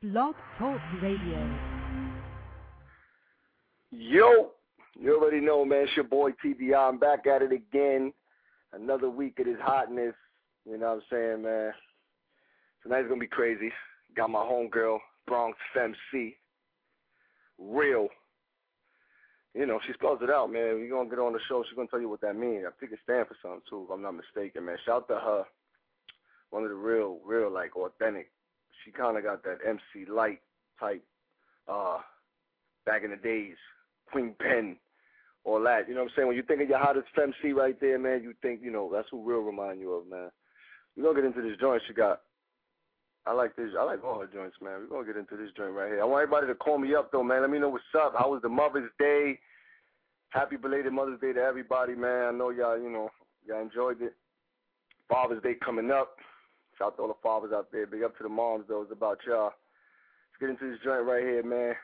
Blog Talk Radio. Yo, you already know, man. It's your boy TBI. I'm back at it again. Another week of this hotness. You know what I'm saying, man? Tonight's going to be crazy. Got my homegirl, Bronx FemC. Real. You know, she spells it out, man. We're going to get on the show. She's going to tell you what that means. I think it stands for something, too, if I'm not mistaken, man. Shout out to her. One of the real, like, authentic. She kind of got that MC Light type back in the days. Queen Pen, all that. You know what I'm saying? When you think of your hottest FemC right there, man, you think, you know, that's who Real remind you of, man. We're going to get into this joint she got. I like all her joints, man. We're going to get into this joint right here. I want everybody to call me up, though, man. Let me know what's up. How was the Mother's Day? Happy belated Mother's Day to everybody, man. I know y'all, you know, y'all enjoyed it. Father's Day coming up. Shout out to all the fathers out there. Big up to the moms, though. It's about y'all. Let's get into this joint right here, man.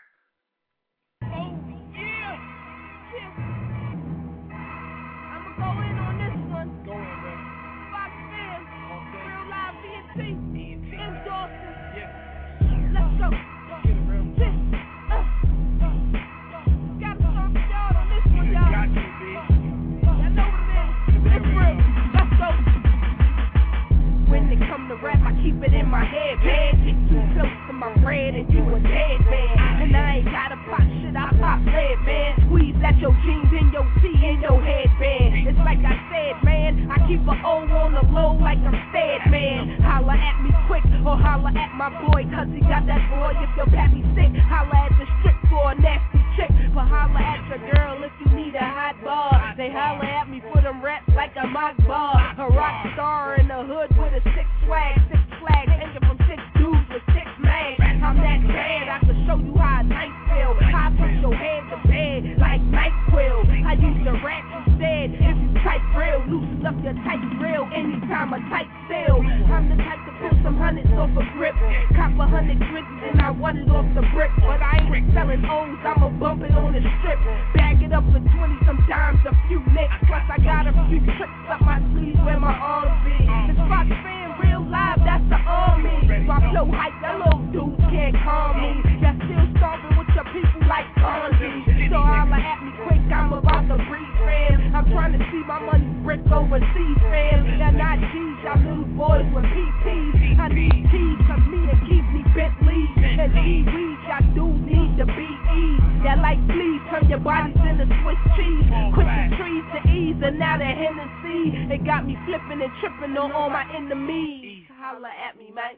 Keep it in my head, man. Get too close to my bread and you a dead man. And I ain't gotta pop shit, I pop lead, man. Squeeze at your jeans and your tee and your headband. It's like I said, man, I keep a O on the low like I'm stead, man. Holla at me quick or holla at my boy, cause he got that boy. If your pappy sick, holla at the strip for a nasty chick. But holla at your girl if you need a hot bar. They holla at me for them raps like a mock bar. A rock star in the hood with a six swag, six flag hanging from six dudes with six mags. I'm that bad, I can show you how a night feel. I put your head to bed like NyQuil. I use the rap instead. If you type real, loosen up your tight grill anytime I type still. I'm the type to pull some hundreds off a grip. Cop 100 grizzlies and I want it off the brick. But I ain't selling O's, I'ma bump it on the strip. Bag it up for 20, sometimes a few nicks. Plus I got a few tricks up my sleeves where my arms be. It's Fox fan real live, that's the army. So I flow hype, that little dudes can't calm me. Y'all still starving with your people like Fonzie. So holla at me quick, I'm about to breathe, fam. I'm trying to see my money brick overseas, fam. Y'all not G's, y'all little boys with PTs. I need T's, cause me and keep me Bentleys. And G-Weeds, y'all do need the BE. Y'all like fleas, turn your bodies into Swiss cheese. Quit the trees to ease, and now the Hennessy. It got me flipping and tripping on all my enemies. Holla at me, man.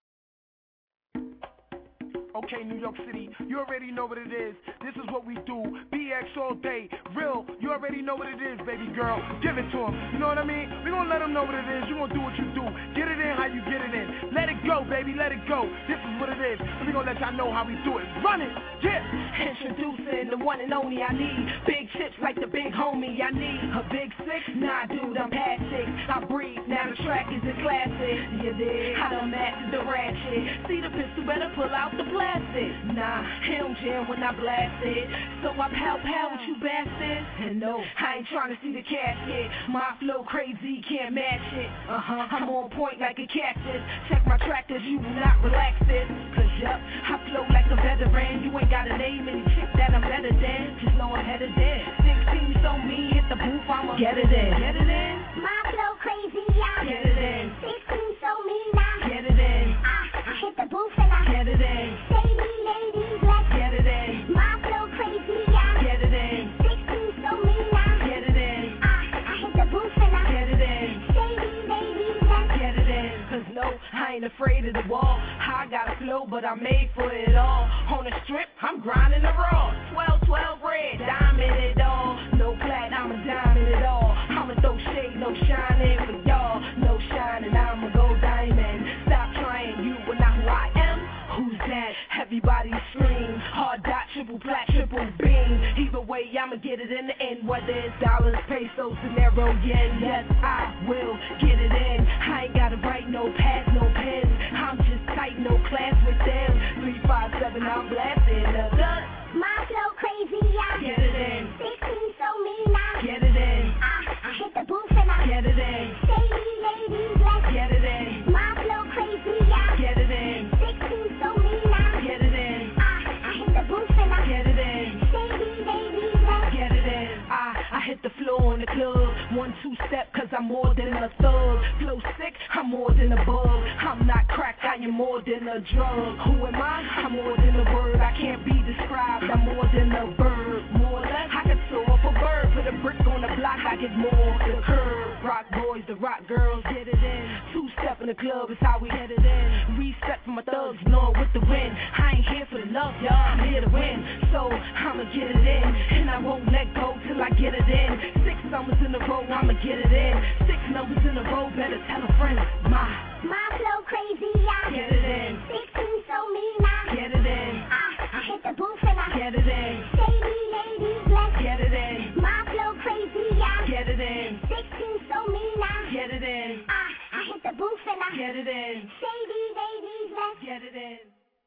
Okay, New York City, you already know what it is. This is what we do. BX all day. Real, you already know what it is, baby girl. Give it to them. You know what I mean? We gonna let them know what it is. You gonna do what you do. Get it in how you get it in. Let it go, baby. Let it go. This is what it is. And we gonna let y'all know how we do it. Run it. Yeah. Introducing the one and only I need. Big chips like the big homie. I need a big six. Nah, dude, I'm past six. I breathe. Now the track is a classic. You dig? I done mastered the ratchet. See the pistol, better pull out the plastic. Nah, he don't jam when I blast it. So I pow with you bastards. And no, I ain't trying to see the casket. My flow crazy, can't match it. I'm on point like a cactus. Check my track cause you will not relax it. Cause yup, I flow like a veteran. You ain't got a name, any chick that I'm better than. Just know I'm headed in. 16 so me, hit the booth, I'ma get it in. Get it in. My flow crazy, yeah. Get it in. 16 so me now. Get it in. I hit the booth and I get it in. Ladies, let's get it in. My flow crazy, yeah. Get it in. 16 so me now. Get it in. I hit the booth and I get it in. Ladies, let's get it in. Cause no, I ain't afraid of the wall. I got a flow, but I'm made for it all. On the strip, I'm grinding the raw. 12 red, diamond it all. No plat, I'm a diamond it all. I'ma throw shade, no shining for y'all. No shining, I'ma go diamond. Stop trying, you are not who I am. Who's that? Everybody scream. Hard dot, triple plat, triple beam. Either way, I'ma get it in the end. Whether it's dollars, pesos, dinero, yen. Yes, I will get it in. I ain't gotta write no pads, no pens. I'm just tight, no class with them. 357, I'm blasting the gun. My flow crazy, yeah. Get it in. 16 so me now. Get it in. I hit the booth and I get it in. Ladies, let's get it in. My flow crazy, yeah. Get it in. 16 so me now. more than a thug. Flow sick, I'm more than a bug. I'm not crack, I am more than a drug. Who am I? I'm more than a word. I can't be described, I'm more than a bird. More or less, I can soar off a bird. Put a brick on the block, I get more the curve. Rock boys, the rock girls, get it in. Two-step in the club is how we headed in. Reset for my thugs, knowing with the wind. I ain't here for the love, y'all, I'm here to win. So I'ma get it in, and I won't let go till I get it in. 6 numbers in a row, I'ma get it in. 6 numbers in a row, better tell a friend. My flow crazy, I get it in. 16 so mean, I get it in. I hit the booth and I get it in. Shady ladies, let's get it in. My flow crazy, I get it in. 16 so mean, I get it in. I hit the booth and I get it in. Shady ladies, let's get it in.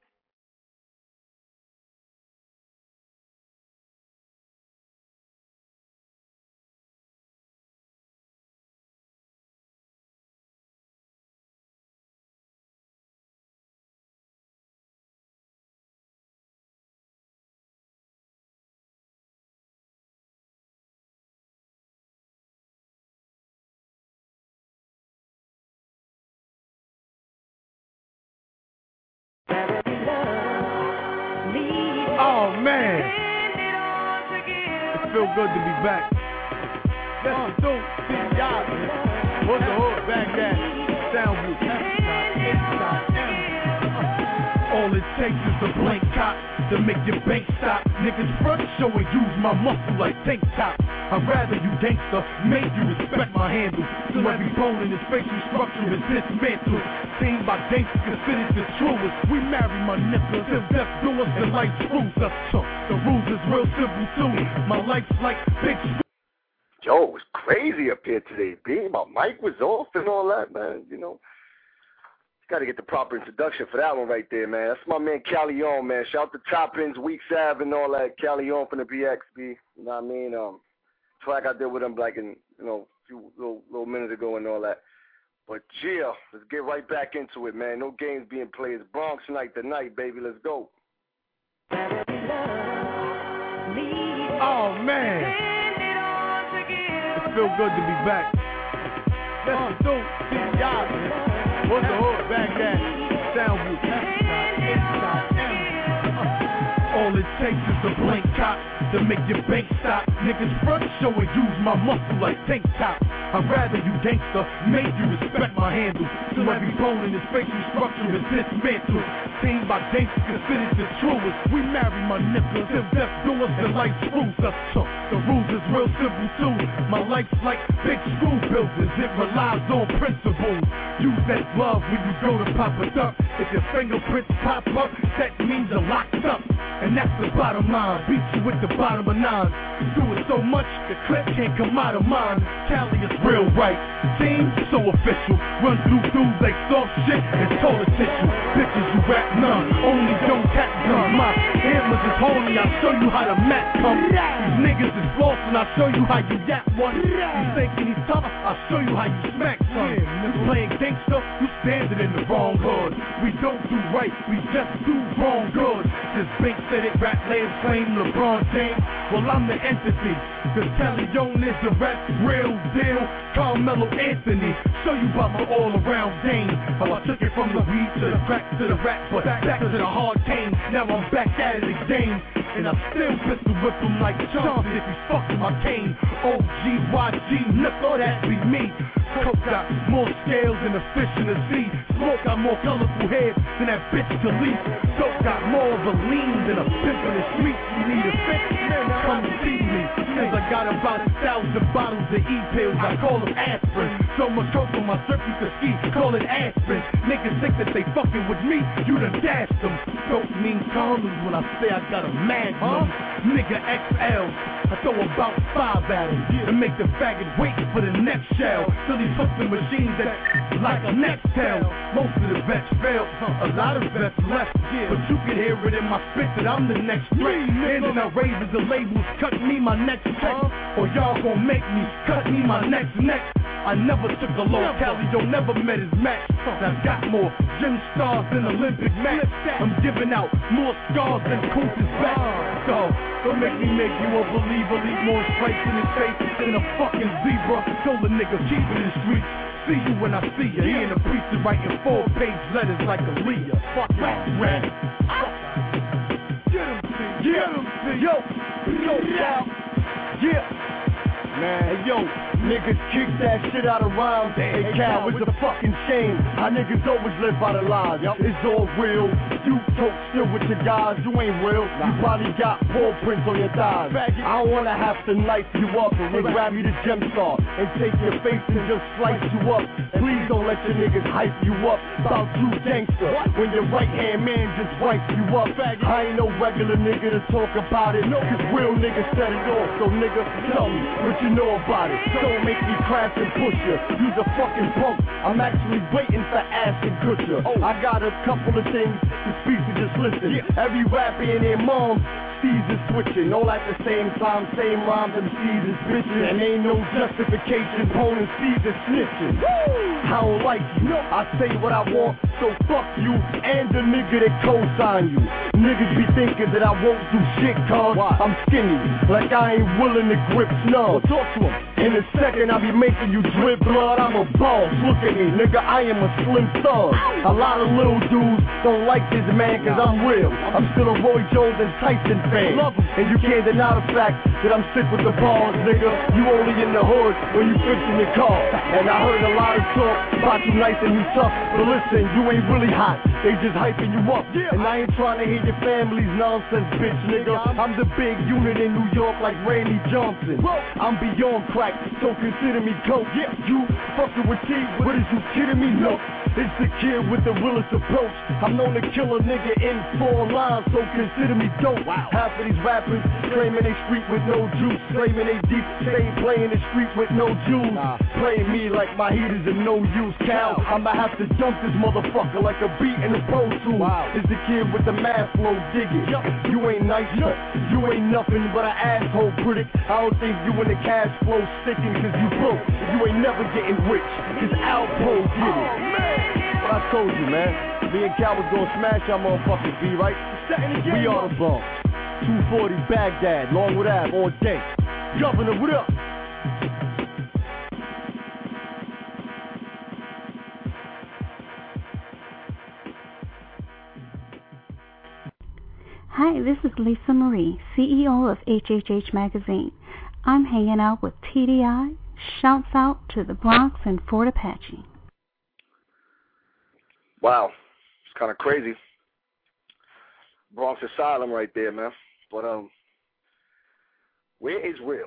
Oh man, it feels good to be back. Let's do y'all. What's the hood back at? Soundview. All it takes is a blank cop to make your bank stop. Niggas front show and use my muscle like tank top. I'd rather you gangster, make you respect my handle. So every bone in his facial structure is dismantled. Seen by gangsters considered the truest. We marry my niggas, till death do us and life screws us. So the rules is real simple too. My life's like big. Yo, it was crazy up here today, B. My mic was off and all that, man. You know, got to get the proper introduction for that one right there, man. That's my man Callion, man. Shout out to Top Ends, Weeks Ave and all that. Callion from the BX, B. You know what I mean? Track I did with him like in, you know, a few little minutes ago and all that. But yeah, let's get right back into it, man. No games being played. It's Bronx night tonight, baby. Let's go. Oh man, it feels good to be back. Let's do y'all. What's the hood back at? Soundview. All it takes is a blank cop to make your bank stop. Niggas front show and use my muscle like tank top. I'd rather you gangster, make you respect my handle. So every bone in his facial structure is dismantled. Seen by gangsters considered the truest. We marry my niggas, till death do us and life screws us. So the rules is real simple too. My life's like big screw buildings, it relies on principles. Use that glove when you go to pop it up. If your fingerprints pop up, that means you're locked up. And that's the bottom line, beat you with the bottom of 9. You do it so much, the clip can't come out of mine. Cali is real right, team so official. Run through dudes like soft shit and toilet tissue. Bitches you rap none, only don't cat gun. My hammers is horny, I'll show you how the mat come. These niggas is lost and I'll show you how you yap one. You thinking he's tough, I'll show you how you smack some. You playing gangster, you standing in the wrong hood. We don't do right, we just do wrong good. This bank said it, rap land claim LeBron James. Well, I'm the entity, cause Callion is the rap, real deal. Carmelo Anthony, show you about my all-around game. How I took it from the weed to the crack to the rap, but back to the hard game. Now I'm back at it again, and I still pistol whip him like Chauncey if he's fucking my cane. OGYG, look, oh that be me. Coke got more scales than a fish in the sea. Smoke got more colorful heads than that bitch Khalees. Dope got more of a lean than a pimp in the streets. You need a fix, come see me. Cause I got about 1,000 bottles of E-pills, I call them aspirin. So much coke on my surf you can ski, call it aspirin. Niggas think that they fucking with me, you done dashed them. Dope means condoms when I say I got a magnum. Nigga XL, I throw about 5 at him and make the faggot wait for the next shell. Till he hooks the machines that like a Nextel. Most of the vets failed, a lot of vets left. But you can hear it in my spit that I'm the next threat. Handing out raises the labels, cut me my next check. Or y'all gon' make me cut me my next neck. I never took a low. Calio never met his match. I've got more gym stars than Olympic match. I'm giving out more scars than Kunta's back. So, don't make me make you a believer. Leave more stripes in his face than a fucking zebra. Told a nigga keep it in the streets. See you when I see you. He and the priest is writing 4-page letters like Aaliyah. Fuck y'all, man. Get him, C. Get him, C. Yo, y'all. Yeah. Man, hey, yo, niggas kick that shit out of rhymes. Hey, Cal, it's a fucking shame. How niggas always live by the lies. It's all real. You talk still with your guys, you ain't real. You probably got paw prints on your thighs. I don't wanna have to knife you up and grab you the gem star and take your face and just slice you up. Please don't let your niggas hype you up about you gangster when your right hand man just wipes you up. I ain't no regular nigga to talk about it, cause real niggas set it off. So nigga, tell me what you know about it. Don't make me crash and push you. You's a fucking punk. I'm actually waiting for Ashton Kutcher. I got a couple of things to speak to, just listen. Every rapper in their mom seasons switching, all at the same time, same rhymes and seasons bitching. And ain't no justification, opponent season snitching. I don't like you, I say what I want, so fuck you and the nigga that co-sign you. Niggas be thinking that I won't do shit cause I'm skinny, like I ain't willing to grip snug. Talk to him. In a second I be making you drip blood, I'm a boss, look at me, nigga, I am a slim thug. A lot of little dudes don't like this man cause I'm real. I'm still a Roy Jones and Tyson fan. And you can't deny the fact that I'm sick with the bars, nigga. You only in the hood when you fixing your car. And I heard a lot of talk about you nice and you tough, but listen, you ain't really hot, they just hyping you up. And I ain't trying to hear your family's nonsense, bitch, nigga. I'm the big unit in New York like Randy Johnson. I'm beyond crack, so consider me coke. You fucking with T, what is you kidding me? No, it's the kid with the realest approach. I'm known to kill a nigga in 4 lines, so consider me dope. Half of these rappers claiming they street with no juice, claiming they deep, stay playing the street with no juice. Playing me like my heat is of no use, Cal. I'ma have to jump this motherfucker like a beat in the Pro Tools. It's the kid with the math flow, dig it. You ain't nice, you ain't nothing but an asshole critic. I don't think you in the cash flow sticking cause you broke. You ain't never getting rich, cause Alpo get it. But I told you, man, me and Cal was gonna smash y'all motherfucking B, right? We are the bomb. 240 Baghdad, Longwood Ave, all day. Governor, what up? Hi, this is Lisa Marie, CEO of HHH Magazine. I'm hanging out with TDI. Shouts out to the Bronx and Fort Apache. Wow, it's kind of crazy. Bronx Asylum right there, man. But where is real?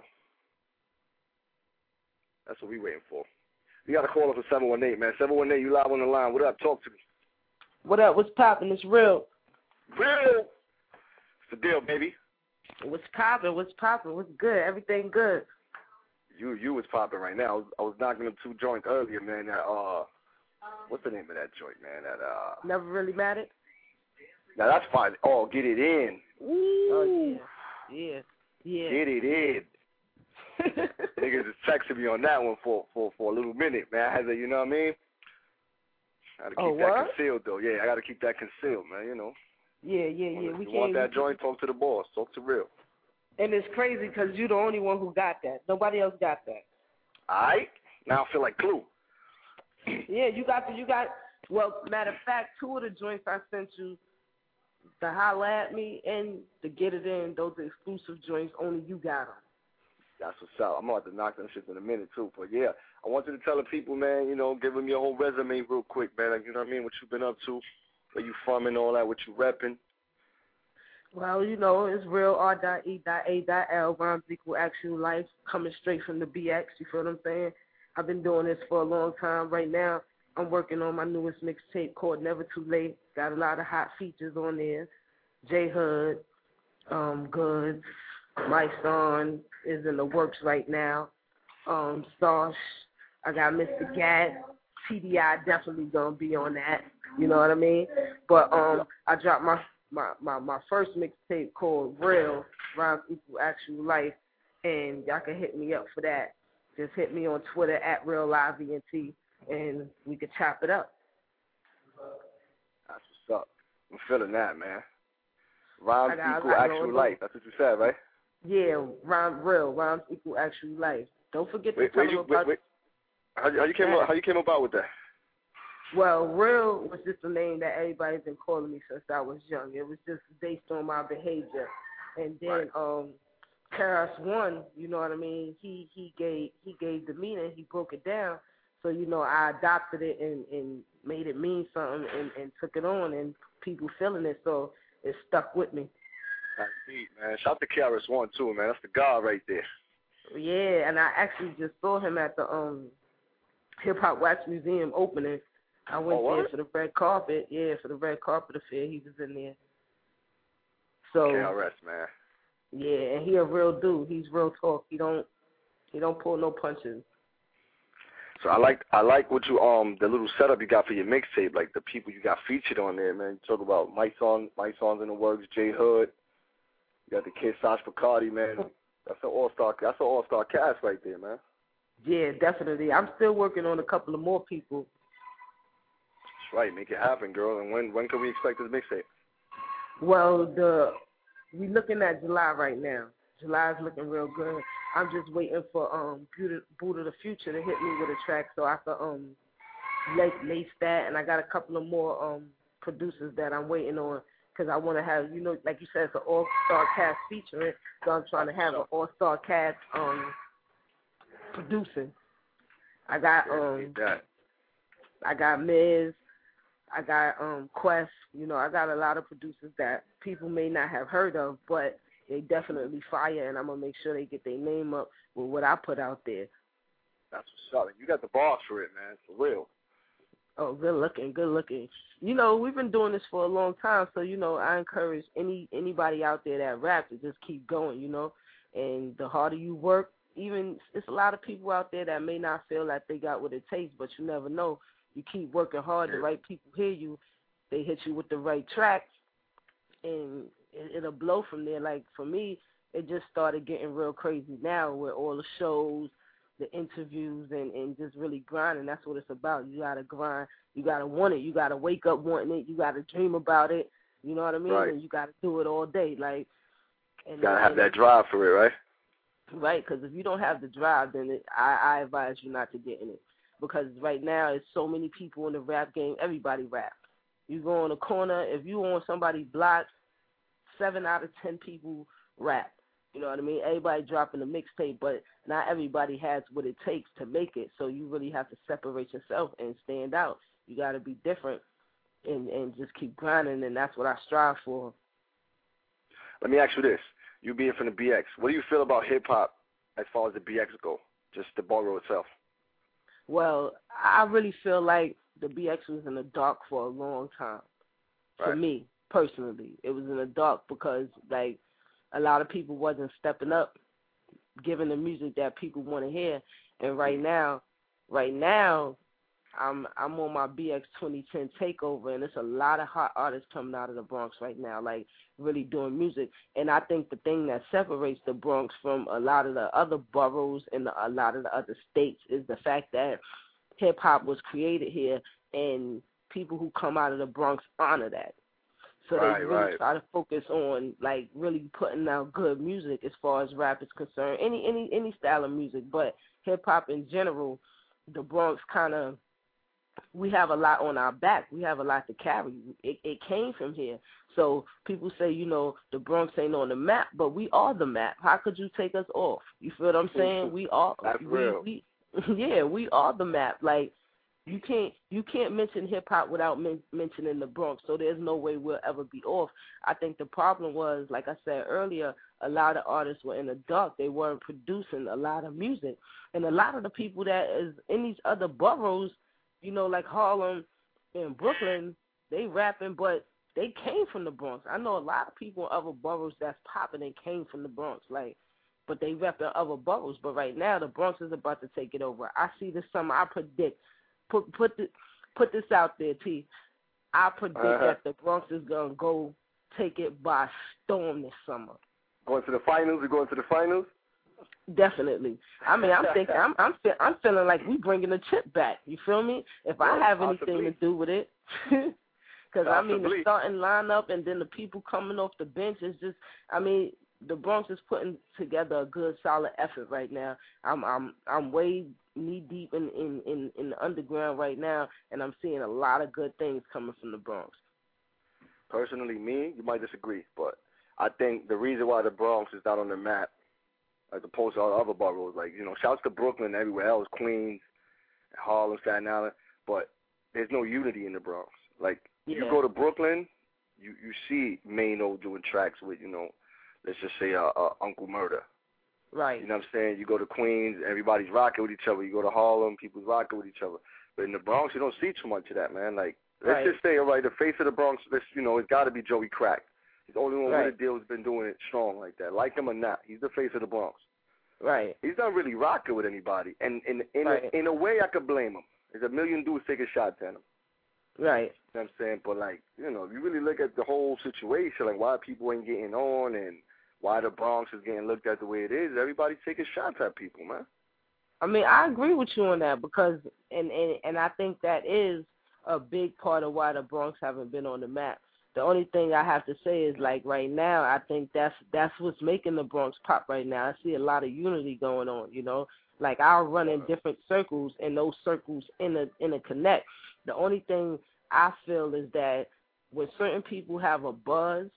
That's what we waiting for. You got to call us at 718, man. 718, you live on the line. What up? Talk to me. What up? What's poppin'? It's real. Real. It's the deal, baby. What's poppin'? What's poppin'? What's good? Everything good. You was popping right now. I was knocking them 2 joints earlier, man. That what's the name of that joint, man? That Never Really Mattered. Now that's fine. Oh, Get It In. Ooh. Oh yeah. Get It In. Niggas is texting me on that one for a little minute, man. I had to, you know what I mean? I had to keep that concealed, though. Yeah, I got to keep that concealed, man. You know. Yeah. You want that joint? Talk to the boss. Talk to Real. And it's crazy because you're the only one who got that. Nobody else got that. All right. Now I feel like Clue. Yeah, you got. Well, matter of fact, 2 of the joints I sent you, the Holla at Me and the Get It In, those are exclusive joints. Only you got them. That's what's up. I'm about to knock them shit in a minute, too. But, yeah, I want you to tell the people, man, you know, give them your whole resume real quick, man. Like, you know what I mean? What you been up to, where you from and all that, what you repping. Well, you know, it's real R.E.A.L. rhymes equal actual life, coming straight from the BX, you feel what I'm saying? I've been doing this for a long time. Right now, I'm working on my newest mixtape called Never Too Late. Got a lot of hot features on there. J Hood, Goods, my son is in the works right now. Stosh, I got Mr. Gat, TDI definitely gonna be on that. You know what I mean? But I dropped my first mixtape called Real, Rhymes Equal Actual Life, and y'all can hit me up for that. just hit me on Twitter at RealLiveENT, and we could chop it up. That's what's up. I'm feeling that, man. Rhymes equal actual life. That's what you said, right? Yeah, rhymes equal actual life. Don't forget to tell them about. How you came about with that? Well, Real was just a name that everybody's been calling me since I was young. It was just based on my behavior, and then KRS-One, you know what I mean? He gave the meaning. He broke it down. So I adopted it and made it mean something and took it on, and people feeling it. So it stuck with me. That's deep, man. Shout out to KRS-One too, man. That's the God right there. Yeah, and I actually just saw him at the Hip Hop Wax Museum opening. I went there for the red carpet. Yeah, for the red carpet affair. He was in there. So KRS, man. Yeah, and he a real dude. He's real talk. He don't pull no punches. So I like what you the little setup you got for your mixtape, like the people you got featured on there, man. You talk about my songs in the works, J Hood. You got the kid Sash Bacardi, man. That's an all-star cast right there, man. Yeah, definitely. I'm still working on a couple of more people. That's right. Make it happen, girl. And when can we expect this mixtape? Well, we looking at July right now. July's looking real good. I'm just waiting for Buddha the Future to hit me with a track so I can lace that, and I got a couple of more producers that I'm waiting on because I want to have, like you said, it's an all-star cast featuring, so I'm trying to have an all-star cast producing. I got Miz, I got Quest. I got a lot of producers that people may not have heard of, but they definitely fire, and I'm going to make sure they get their name up with what I put out there. That's what's up. You got the balls for it, man, for real. Oh, good looking. We've been doing this for a long time, so, I encourage anybody out there that rap to just keep going, and the harder you work, it's a lot of people out there that may not feel like they got what it takes, but you never know. You keep working hard, the right people hear you, they hit you with the right tracks, and it'll blow from there. Like, for me, it just started getting real crazy now with all the shows, the interviews, and just really grinding. That's what it's about. You got to grind. You got to want it. You got to wake up wanting it. You got to dream about it. You know what I mean? Right. And you got to do it all day. You got to have that drive for it, right? Right, because if you don't have the drive, then I advise you not to get in it. Because right now, there's so many people in the rap game. Everybody raps. You go on a corner, if you on somebody's block, 7 out of 10 people rap. You know what I mean? Everybody dropping a mixtape, but not everybody has what it takes to make it. So you really have to separate yourself and stand out. You got to be different and just keep grinding, and that's what I strive for. Let me ask you this. You being from the BX, what do you feel about hip-hop as far as the BX go, just the borough itself? Well, I really feel like the BX was in the dark for a long time. Right. For me, personally. It was in the dark because, a lot of people wasn't stepping up, giving the music that people want to hear. And right now, I'm on my BX 2010 takeover, and there's a lot of hot artists coming out of the Bronx right now, really doing music. And I think the thing that separates the Bronx from a lot of the other boroughs and a lot of the other states is the fact that hip-hop was created here, and people who come out of the Bronx honor that. So they really try to focus on, really putting out good music as far as rap is concerned, any style of music. But hip-hop in general, the Bronx we have a lot on our back. We have a lot to carry. It came from here. So people say, the Bronx ain't on the map, but we are the map. How could you take us off? You feel what I'm saying? We are. That's real. We are the map. You can't mention hip hop without mentioning the Bronx. So there's no way we'll ever be off. I think the problem was, like I said earlier, a lot of artists were in the dark. They weren't producing a lot of music, and a lot of the people that is in these other boroughs, like Harlem and Brooklyn, they rapping, but they came from the Bronx. I know a lot of people in other boroughs that's popping and came from the Bronx, but they rap in other boroughs. But right now, the Bronx is about to take it over. I see this summer. I predict. Put this out there, T. I predict that the Bronx is gonna go take it by storm this summer. Going to the finals? We going to the finals? Definitely. I mean, I'm thinking, I'm feeling like we bringing the chip back. You feel me? If I have anything to do with it, because I mean, the starting lineup and then the people coming off the bench is just, I mean, the Bronx is putting together a good, solid effort right now. I'm way knee deep in the underground right now, and I'm seeing a lot of good things coming from the Bronx. Personally, you might disagree, but I think the reason why the Bronx is not on the map, as opposed to all the other boroughs, like, you know, shouts to Brooklyn and everywhere else, Queens, Harlem, Staten Island, but there's no unity in the Bronx. Like, you go to Brooklyn, you see Mano doing tracks with, you know, let's just say Uncle Murder. Right. You know what I'm saying? You go to Queens, everybody's rocking with each other. You go to Harlem, people's rocking with each other. But in the Bronx, you don't see too much of that, man. Like, let's just say, all right, the face of the Bronx, you know, it's got to be Joey Crack. He's the only one with a deal who's been doing it strong like that. Like him or not, he's the face of the Bronx. Right. He's not really rocking with anybody. And in a way, I could blame him. There's a million dudes taking shots at him. Right. You know what I'm saying? But, like, you know, if you really look at the whole situation, like why people ain't getting on and why the Bronx is getting looked at the way it is, everybody's taking shots at people, man. I mean, I agree with you on that because, and I think that is a big part of why the Bronx haven't been on the map. The only thing I have to say is, like, right now, I think that's what's making the Bronx pop right now. I see a lot of unity going on, you know. Like, I'll run in different circles, and those circles in a connect. The only thing I feel is that when certain people have a buzz,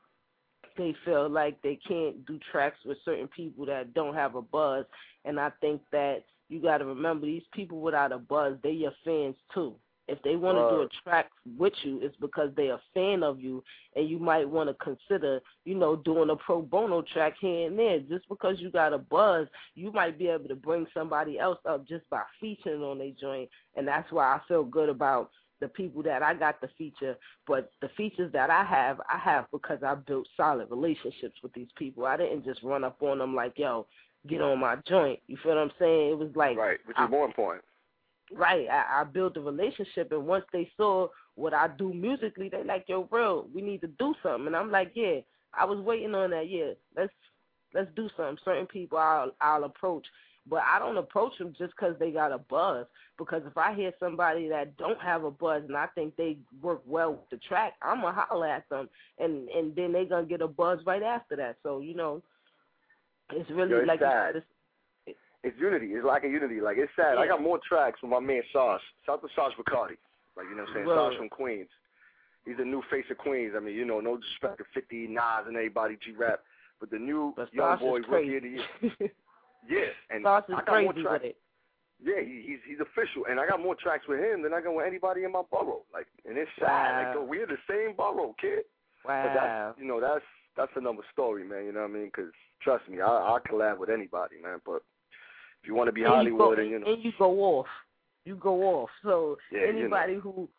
they feel like they can't do tracks with certain people that don't have a buzz. And I think that you got to remember, these people without a buzz, they're your fans too. If they want to do a track with you, it's because they're a fan of you, and you might want to consider, you know, doing a pro bono track here and there. Just because you got a buzz, you might be able to bring somebody else up just by featuring on their joint, and that's why I feel good about the people that I got to feature. But the features that I have because I built solid relationships with these people. I didn't just run up on them like, yo, get on my joint. You feel what I'm saying? It was like... Right, which is more important. Right, I built a relationship, and once they saw what I do musically, they like, yo, bro, we need to do something. And I'm like, yeah, I was waiting on that. Yeah, let's do something. Certain people I'll approach, but I don't approach them just because they got a buzz. Because if I hear somebody that don't have a buzz and I think they work well with the track, I'm gonna holler at them, and then they gonna get a buzz right after that. So you know, it's really it's like sad. It's unity. It's like a unity. Like, it's sad. Yeah. I got more tracks with my man Sauce. Shout out to Sauce Bacardi. Like, you know what I'm saying? Sauce from Queens. He's the new face of Queens. I mean, you know, no disrespect to 50, Nas, and everybody, G-Rap. But the new young boy rookie of the year. Yeah. And Sauce is I got crazy more tracks. with it. Yeah, he's official. And I got more tracks with him than I got with anybody in my borough. Like, and it's sad. Wow. Like, yo, we're the same borough, kid. Wow. But that's, you know, that's another story, man. You know what I mean? Because, trust me, I'll collab with anybody, man. But if you want to be Hollywood, and you know, and you go off. You go off. So yeah, anybody you know,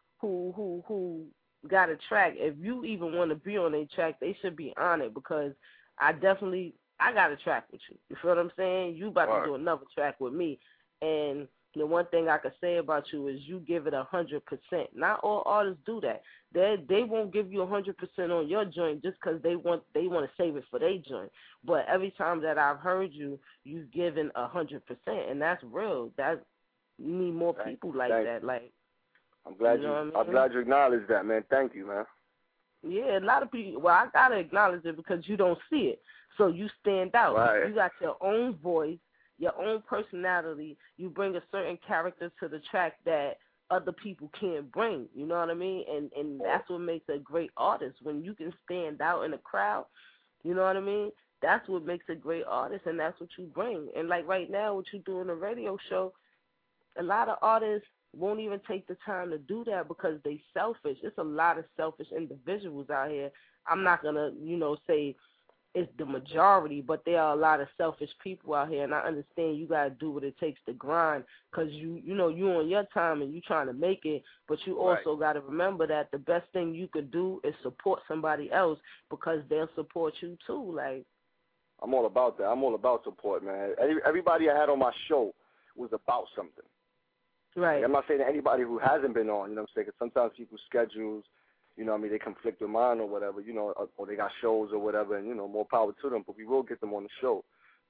who got a track, if you even want to be on a track, they should be on it, because I got a track with you. You feel what I'm saying? You about to do another track with me, and the one thing I could say about you is you give it 100%. Not all artists do that. They won't give you 100% on your joint just because they want to save it for their joint. But every time that I've heard you, you've given 100%, and that's real. You need more people like that. Like, I'm glad I'm glad you acknowledge that, man. Thank you, man. Yeah, a lot of people. Well, I gotta acknowledge it because you don't see it, so you stand out. Right. You got your own voice, your own personality. You bring a certain character to the track that other people can't bring. You know what I mean? And that's what makes a great artist, when you can stand out in a crowd. You know what I mean? That's what makes a great artist, and that's what you bring. And like right now, what you do in a radio show, a lot of artists won't even take the time to do that because they selfish. It's a lot of selfish individuals out here. I'm not gonna, say it's the majority, but there are a lot of selfish people out here, and I understand you gotta do what it takes to grind, because you on your time and you trying to make it, but you also gotta remember that the best thing you could do is support somebody else, because they'll support you too. Like, I'm all about that. I'm all about support, man. Everybody I had on my show was about something. Right. Like, I'm not saying that anybody who hasn't been on, what I'm saying, because sometimes people's schedules, they conflict with mine or whatever, or they got shows or whatever, and, more power to them, but we will get them on the show.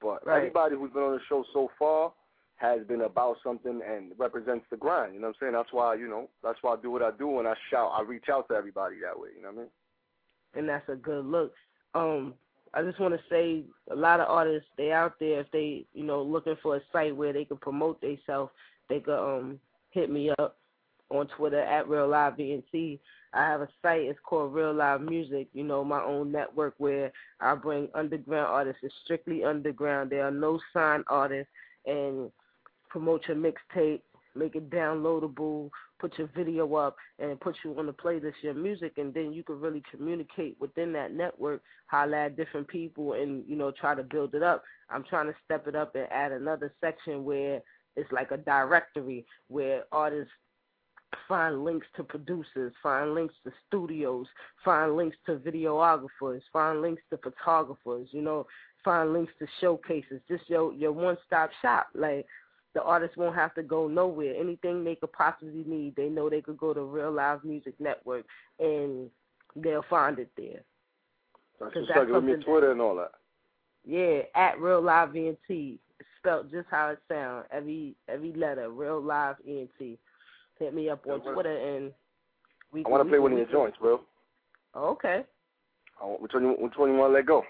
But Right. everybody who's been on the show so far has been about something and represents the grind. You know what I'm saying? That's why, that's why I do what I do, and I reach out to everybody that way. You know what I mean? And that's a good look. I just want to say a lot of artists, they out there, if they, looking for a site where they can promote themselves, they could hit me up on Twitter at RealLiveVNT. I have a site, it's called Real Live Music, my own network where I bring underground artists. It's strictly underground. There are no signed artists, and promote your mixtape, make it downloadable, put your video up, and put you on the playlist, your music, and then you can really communicate within that network, holler at different people, and, try to build it up. I'm trying to step it up and add another section where it's like a directory where artists find links to producers, find links to studios, find links to videographers, find links to photographers, find links to showcases, just your one-stop shop. Like, the artists won't have to go nowhere. Anything they could possibly need, they know they could go to Real Live Music Network, and they'll find it there. That's what's up. Give me Twitter and all that. Yeah, at Real Live ENT. It's spelled just how it sounds. Every letter, Real Live ENT. Hit me up on Twitter, and I want to play one of your joints, bro. Oh, okay. Which one you want to let go?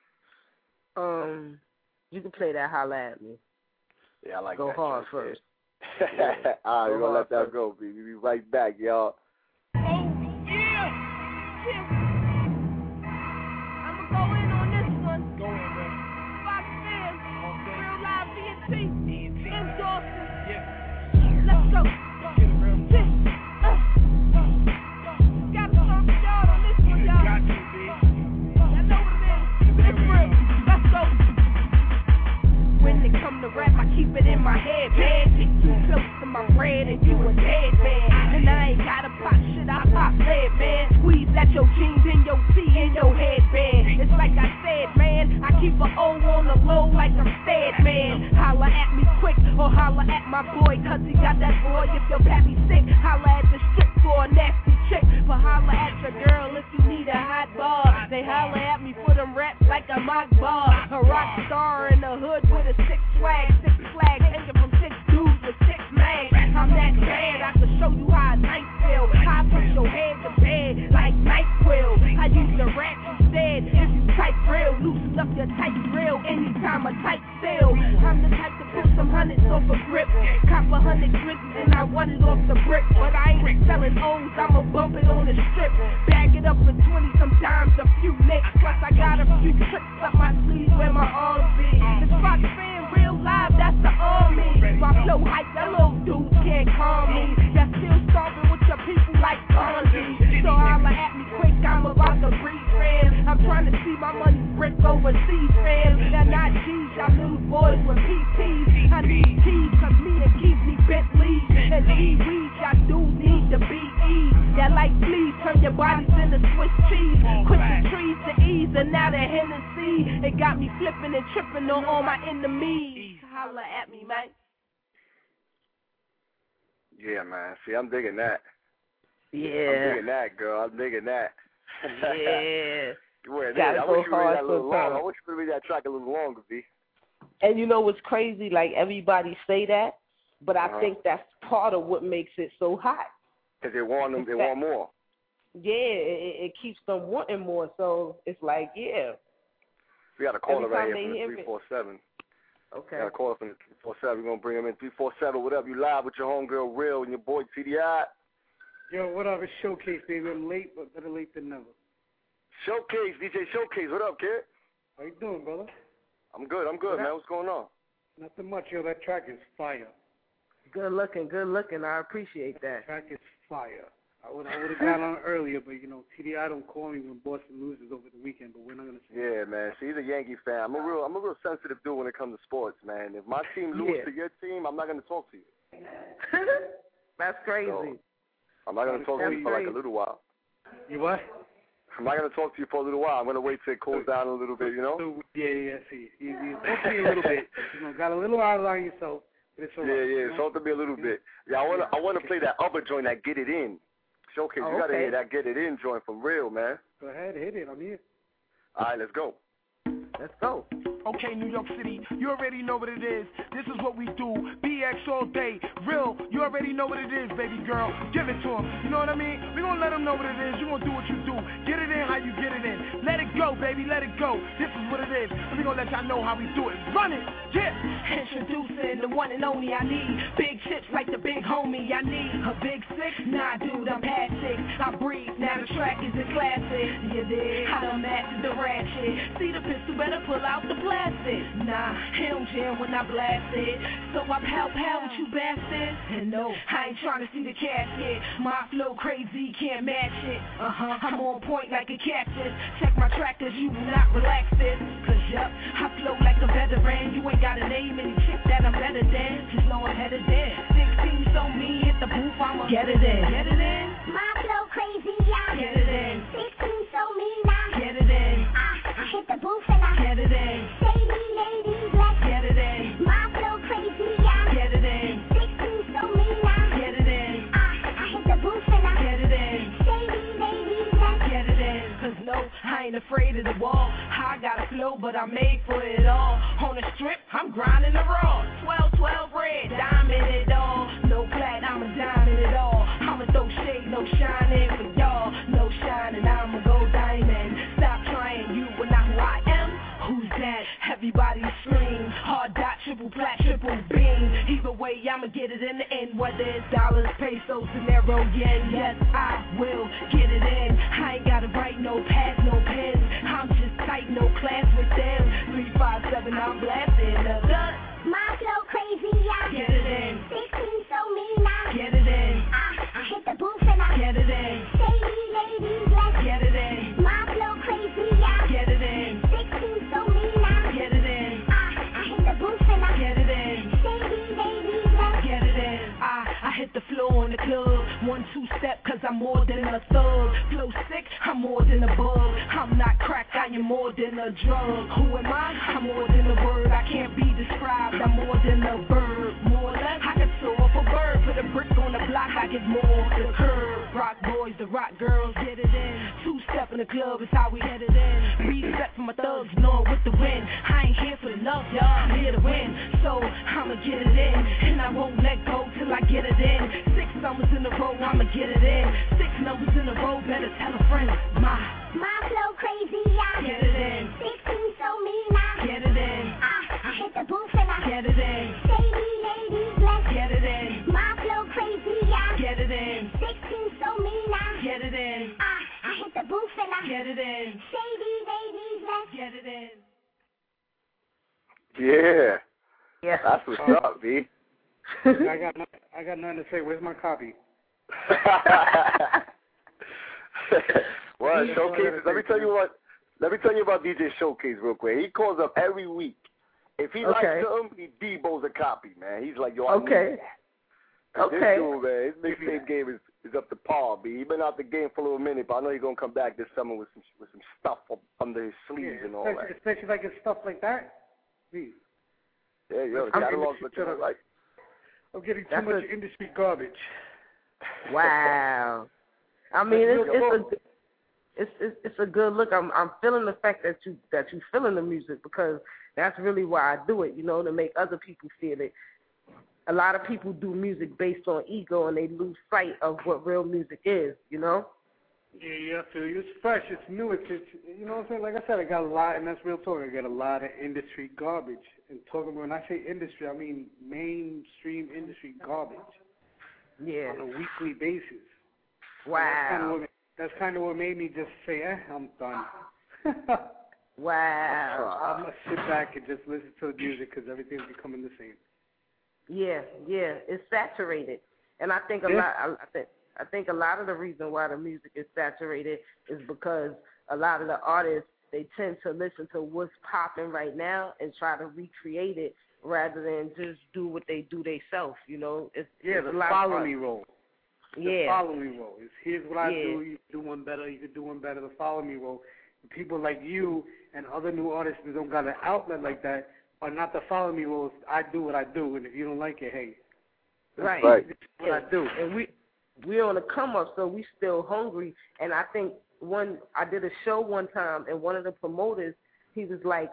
You can play that Holla At Me. Yeah, I like go that. Go hard first. Yeah. All right, we're going to let that go, baby. We'll be right back, y'all. Oh, yeah. I'ma go in on this one. Go in, man. Fox fam. Real Live VNT. Endorsing. Yeah. Let's go. Get it, real. Got to serve y'all on this one, y'all. Got to, B. Y'all know what it is. It's real. Let's go. When it come to rap, I keep it in my head, man. Get too close to my bread and you a dead man. And I ain't gotta pop shit, I pop lead, man. Squeeze at your jeans and your tee and your headband. It's like I said, man, I keep a O on the low like I'm stead, man. Holla at me quick or holla at my boy, cause he got that boy. If your pappy sick, holla at the strip for a nasty chick. But holla at your girl if you need a hot bar. They holla at me for them raps like a mock bar. A rock star in the hood with a six flags hanging from 6 dudes with 6 mags. I'm that bad, I can show you how a night feel. I put your head to bed like NyQuil. I use the rap instead. If you type real, loosen up your tight grill anytime I type still. I'm the type to put some hundreds off a grip. Cop 100 grizzlies and I want it off the brick. But I ain't selling O's, I'ma bump it on the strip. Bag it up for 20, some dimes, a few nicks. Plus I got a few tricks up my sleeve where my arms be. It's Fox fan, Real Live, that's the army. My flow hype, that little dude can't calm me. Y'all still starving with your people like Gandhi. So holla at me quick, I'm about to breathe, fam. I'm trying to see my money brick overseas, fam. They're not G's, y'all little boys with PTs. I need T's, cause me and Keith need Bentleys. And E-Weeds, y'all do need the BE. That like please turn your bodies into Swiss cheese. Quit the trees to ease, and now they're Hennessy. It got me flipping and tripping on all my enemies. Holla at me, man. Yeah, man. See, I'm digging that. Yeah. I'm digging that, girl. I'm digging that. Yeah. I wish you made that a little longer. I wish you made that track a little longer, B. And you know what's crazy? Like, everybody say that, but I think that's part of what makes it so hot. Because they want them, they want more. Yeah, it keeps them wanting more. So it's like, yeah. We got a caller right here from the 347. Okay. Got a caller from the 347. We're going to bring him in. 347, what up? You live with your homegirl, Real, and your boy, TDI. Yo, what up? It's Showcase, baby. I'm late, but better late than never. Showcase, DJ Showcase. What up, kid? How you doing, brother? I'm good, man. What's going on? Nothing much, yo. That track is fire. Good looking. I appreciate that. That track is fire. I would have got on earlier, but, TDI don't call me when Boston loses over the weekend, but we're not going to say Yeah, man. See, he's a Yankee fan. I'm a real sensitive dude when it comes to sports, man. If my team loses to your team, I'm not going to talk to you. That's crazy. So, I'm not going to talk to you for like a little while. You what? I'm not going to talk to you for a little while. I'm going to wait till it cools down a little bit, Yeah, see. You talk to me a little bit. Got a little out on yourself, but it's all right. Yeah, talk to me a little bit. Yeah, I want to play that other joint, that Get It In. Showcase, you got to hear that Get It In joint from Real, man. Go ahead, hit it. I'm here. All right, let's go. Let's go. Okay, New York City, you already know what it is. This is what we do. BX all day. Real, you already know what it is, baby girl. Give it to them. You know what I mean? We gonna let them know what it is. You gonna do what you do. Get it in how you get it in. Let it go, baby. Let it go. This is what it is. And we gonna let y'all know how we do it. Run it. Yeah. Introducing the one and only I need. Big chips like the big homie. I need a big six. Nah, dude, I'm past six. I breathe. Now the track is a classic. You dig? I done mastered the ratchet. See the pistol, better pull out the plastic. Nah, he don't jam when I blast it. So I pow with you bastards. And no, I ain't trying to see the casket. My flow crazy, can't match it. I'm on point like a cactus. Check my track cause you will not relax this. Cause yup, I flow like a veteran. You ain't got a name any chick that I'm better than. Just know I'm headed in. 16 so me, hit the booth, I'ma get it in. Get it in. My flow crazy, yeah. Get it in. 16 so me now. Get it in. I hit the booth and I get it in. Shady ladies, let's get it in. My flow crazy, yeah. Get it in. 16 so me now. Get it in. I hit the booth and I get it in. Shady ladies, let's get it in. Cause no, I ain't afraid of the wall. I got a flow, but I'm made for it all. On the strip, I'm grinding the raw. 12, red, diamond it all. No plat, I'm a diamond it all. I'ma throw shade, no shining for y'all. No shining, I'ma go diamond. Stop trying, you are not who I am. Who's that? Everybody scream. Hard dot, triple plat, triple beam. Either way, I'ma get it in the end. Whether it's dollars, pesos, dinero, yen. Yes, I will get it in. I ain't gotta write no pads, no pens. I'm just tight, no class with them. 357, I'm blasting the dust. My flow crazy, yeah. Get it in. 16 so me now. Get it in. I hit the booth and I get it in. Shady ladies, let's get it in. My flow crazy, yeah. Get it in. 16 so me now. Get it in. I hit the booth and I get it in. Shady ladies, let's get it in. I hit the floor in the club. 1-2 step, cause I'm more than a thug. Flow sick, I'm more than a bug. I'm not crack, I am more than a drug. Who am I? I'm more than a word. I can't be described, I'm more than a bird. More or less, I can soar off a bird. Put a brick on the block, I get more the curb. Rock boys, the rock girls, get it in. 2-step in the club is how we get it in. Respect for my thugs, knowing with the win. I ain't here for the love, y'all, I'm here to win. So, I'ma get it in. And I won't let go till I get it in. 6 summers in a row, I'ma get it in. 6 numbers in a row, better tell a friend. My flow crazy, yeah. Get it in. 16 so me now. Get it in. I hit the booth and I get it in. Shady ladies, let's get it in. My flow crazy, yeah. Get it in. 16 so me now. Get it in. I hit the booth and I get it in. Shady ladies, let's get it in. Yeah. Yeah. That's what's up, B. I got nothing to say. Where's my copy? Well, Showcases. Let me tell you about DJ Showcase real quick. He calls up every week. If he likes something, he debos a copy, man. He's like, yo, I need that. This dude, man, his mixtape game is up to par, B. He been out the game for a little minute, but I know he's gonna come back this summer with some stuff under his sleeves and all that. Especially like it's stuff like that. Please. Yeah, yo, the catalog's looking like. I'm getting too much industry garbage. Wow. I mean, it's a good look. I'm feeling the fact that you feeling the music, because that's really why I do it. You know, to make other people feel it. A lot of people do music based on ego, and they lose sight of what real music is. You know. Yeah, I feel you. It's fresh. It's new. It's you know what I'm saying? Like I said, I got a lot, and that's real talk. I got a lot of industry garbage. And when I say industry, I mean mainstream industry garbage. Yeah. On a weekly basis. Wow. That's kind of what made me just say, I'm done. Wow. I'm going to sit back and just listen to the music because everything's becoming the same. Yeah. It's saturated. And I think I think a lot of the reason why the music is saturated is because a lot of the artists, they tend to listen to what's popping right now and try to recreate it rather than just do what they do themselves. You know, it's the follow me role. The follow me role. It's here's what I do. You can do one better. You can do one better. The follow me role. And people like you and other new artists who don't got an outlet like that are not the follow me roles. I do what I do, and if you don't like it, hey, right. This is what I do. And we're on the come up, so we still hungry. And I think I did a show one time, and one of the promoters, he was like,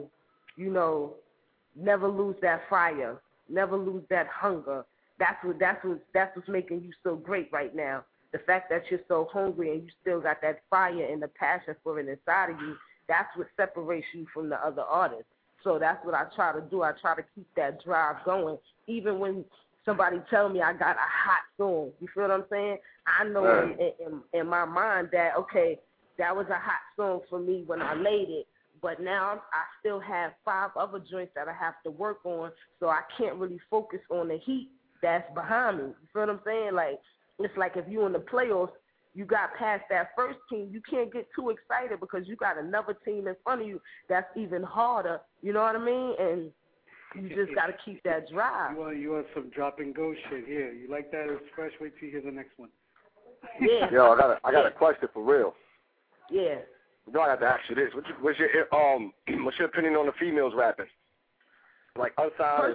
never lose that fire, never lose that hunger. That's what's making you so great right now. The fact that you're so hungry and you still got that fire and the passion for it inside of you, that's what separates you from the other artists. So that's what I try to do. I try to keep that drive going. Even when somebody tell me I got a hot song, you feel what I'm saying? I know in my mind that, okay, that was a hot song for me when I laid it, but now I still have 5 other joints that I have to work on, so I can't really focus on the heat that's behind me. You feel what I'm saying? Like, it's like if you're in the playoffs, you got past that first team, you can't get too excited because you got another team in front of you that's even harder. You know what I mean? And you just got to keep that drive. You want some drop and go shit here. You like that? It's fresh. Wait till you hear the next one. Yeah. Yo, I got a question for real. Yeah. You know, I have to ask you this. What's your opinion on the females rapping? Like unsigned.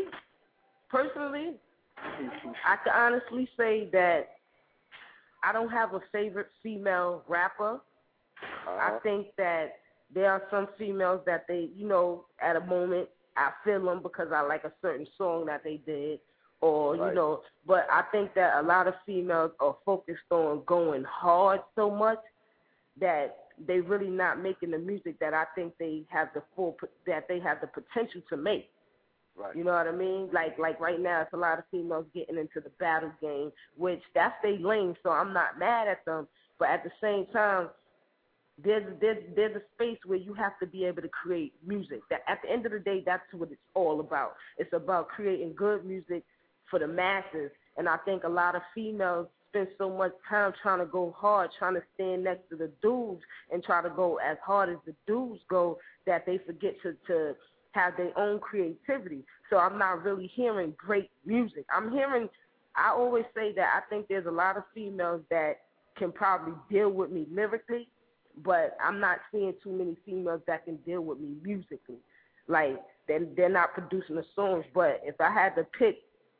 Personally, I can honestly say that I don't have a favorite female rapper. I think that there are some females that they, at a moment I feel them because I like a certain song that they did, or but I think that a lot of females are focused on going hard so much that they really not making the music that I think they have the potential to make. Right. You know what I mean? Like right now, it's a lot of females getting into the battle game, which that's their lane, so I'm not mad at them. But at the same time, there's a space where you have to be able to create music. That at the end of the day, that's what it's all about. It's about creating good music for the masses. And I think a lot of females spend so much time trying to go hard, trying to stand next to the dudes and try to go as hard as the dudes go, that they forget to have their own creativity. So I'm not really hearing great music. I always say that I think there's a lot of females that can probably deal with me lyrically, but I'm not seeing too many females that can deal with me musically. Like, they're not producing the songs, but if I had to pick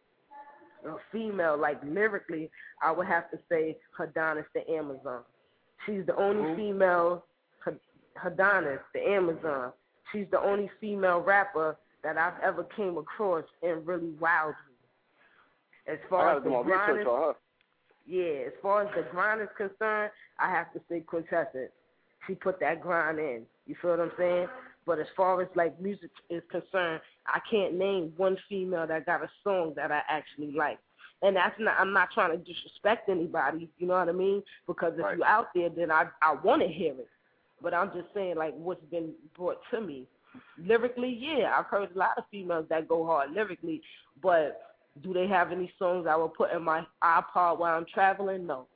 a female, like lyrically, I would have to say Adonis the Amazon. She's the only female, Adonis the Amazon. She's the only female rapper that I've ever came across and really wowed me. As far as the grind is concerned, I have to say Quintessence. She put that grind in. You feel what I'm saying? But as far as like music is concerned, I can't name one female that got a song that I actually like. And I'm not trying to disrespect anybody, you know what I mean? Because if you're out there, then I want to hear it. But I'm just saying, like, what's been brought to me. Lyrically, yeah, I've heard a lot of females that go hard lyrically, but do they have any songs I will put in my iPod while I'm traveling? No.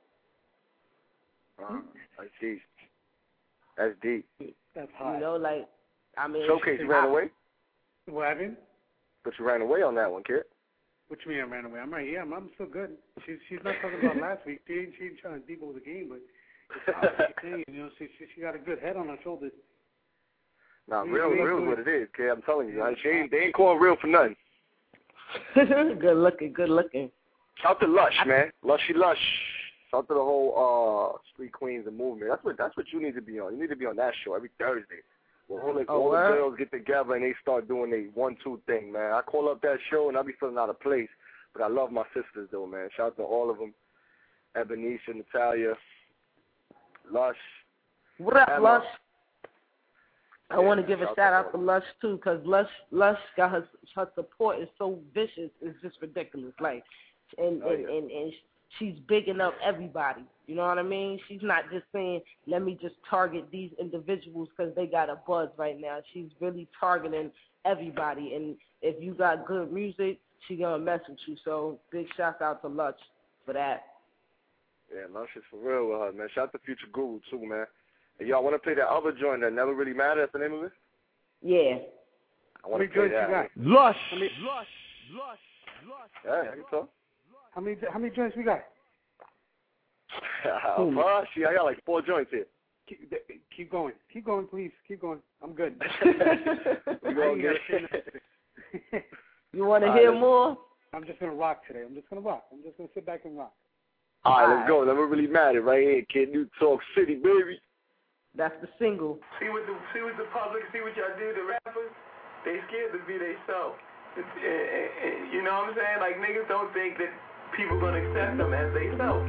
That's deep. That's deep. That's hot. Showcase, you ran away? What happened? But you ran away on that one, kid. What you mean I ran away? I'm right here. I'm still good. She's not talking about last week. She ain't trying to deep over the game, but she got a good head on her shoulders. Nah, real is what it is, kid. I'm telling you. They ain't calling real for nothing. Good looking. Shout to Lush, man. Lushy Lush. Shout to the whole Street Queens and movement. That's what you need to be on. You need to be on that show every Thursday. Where all the girls get together and they start doing a 1-2 thing, man. I call up that show and I be feeling out of place. But I love my sisters, though, man. Shout out to all of them. Ebonicia, Natalia, Lush. What up, Emma. Lush? I want to give a shout out to Lush, too, because Lush got her support is so vicious. It's just ridiculous. Like, and she's bigging up everybody. You know what I mean? She's not just saying, let me just target these individuals because they got a buzz right now. She's really targeting everybody. And if you got good music, she going to mess with you. So big shout out to Lush for that. Yeah, Lush is for real with her, man. Shout out to Future Guru, too, man. And y'all want to play that other joint that Never Really Mattered? That's the name of it? Yeah. I want to play that. Lush. Yeah, I can talk. How many joints we got? I got like 4 joints here. Keep going. Keep going, please. Keep going. I'm good. You want to hear more? I'm just going to rock today. I'm just going to sit back and rock. All right, let's go. Never Really Mattered right here, kid. New Talk City, baby. That's the single. See what the public, see what y'all do, the rappers, they scared to be themselves. You know what I'm saying? Like, niggas don't think that people gonna accept them as themselves.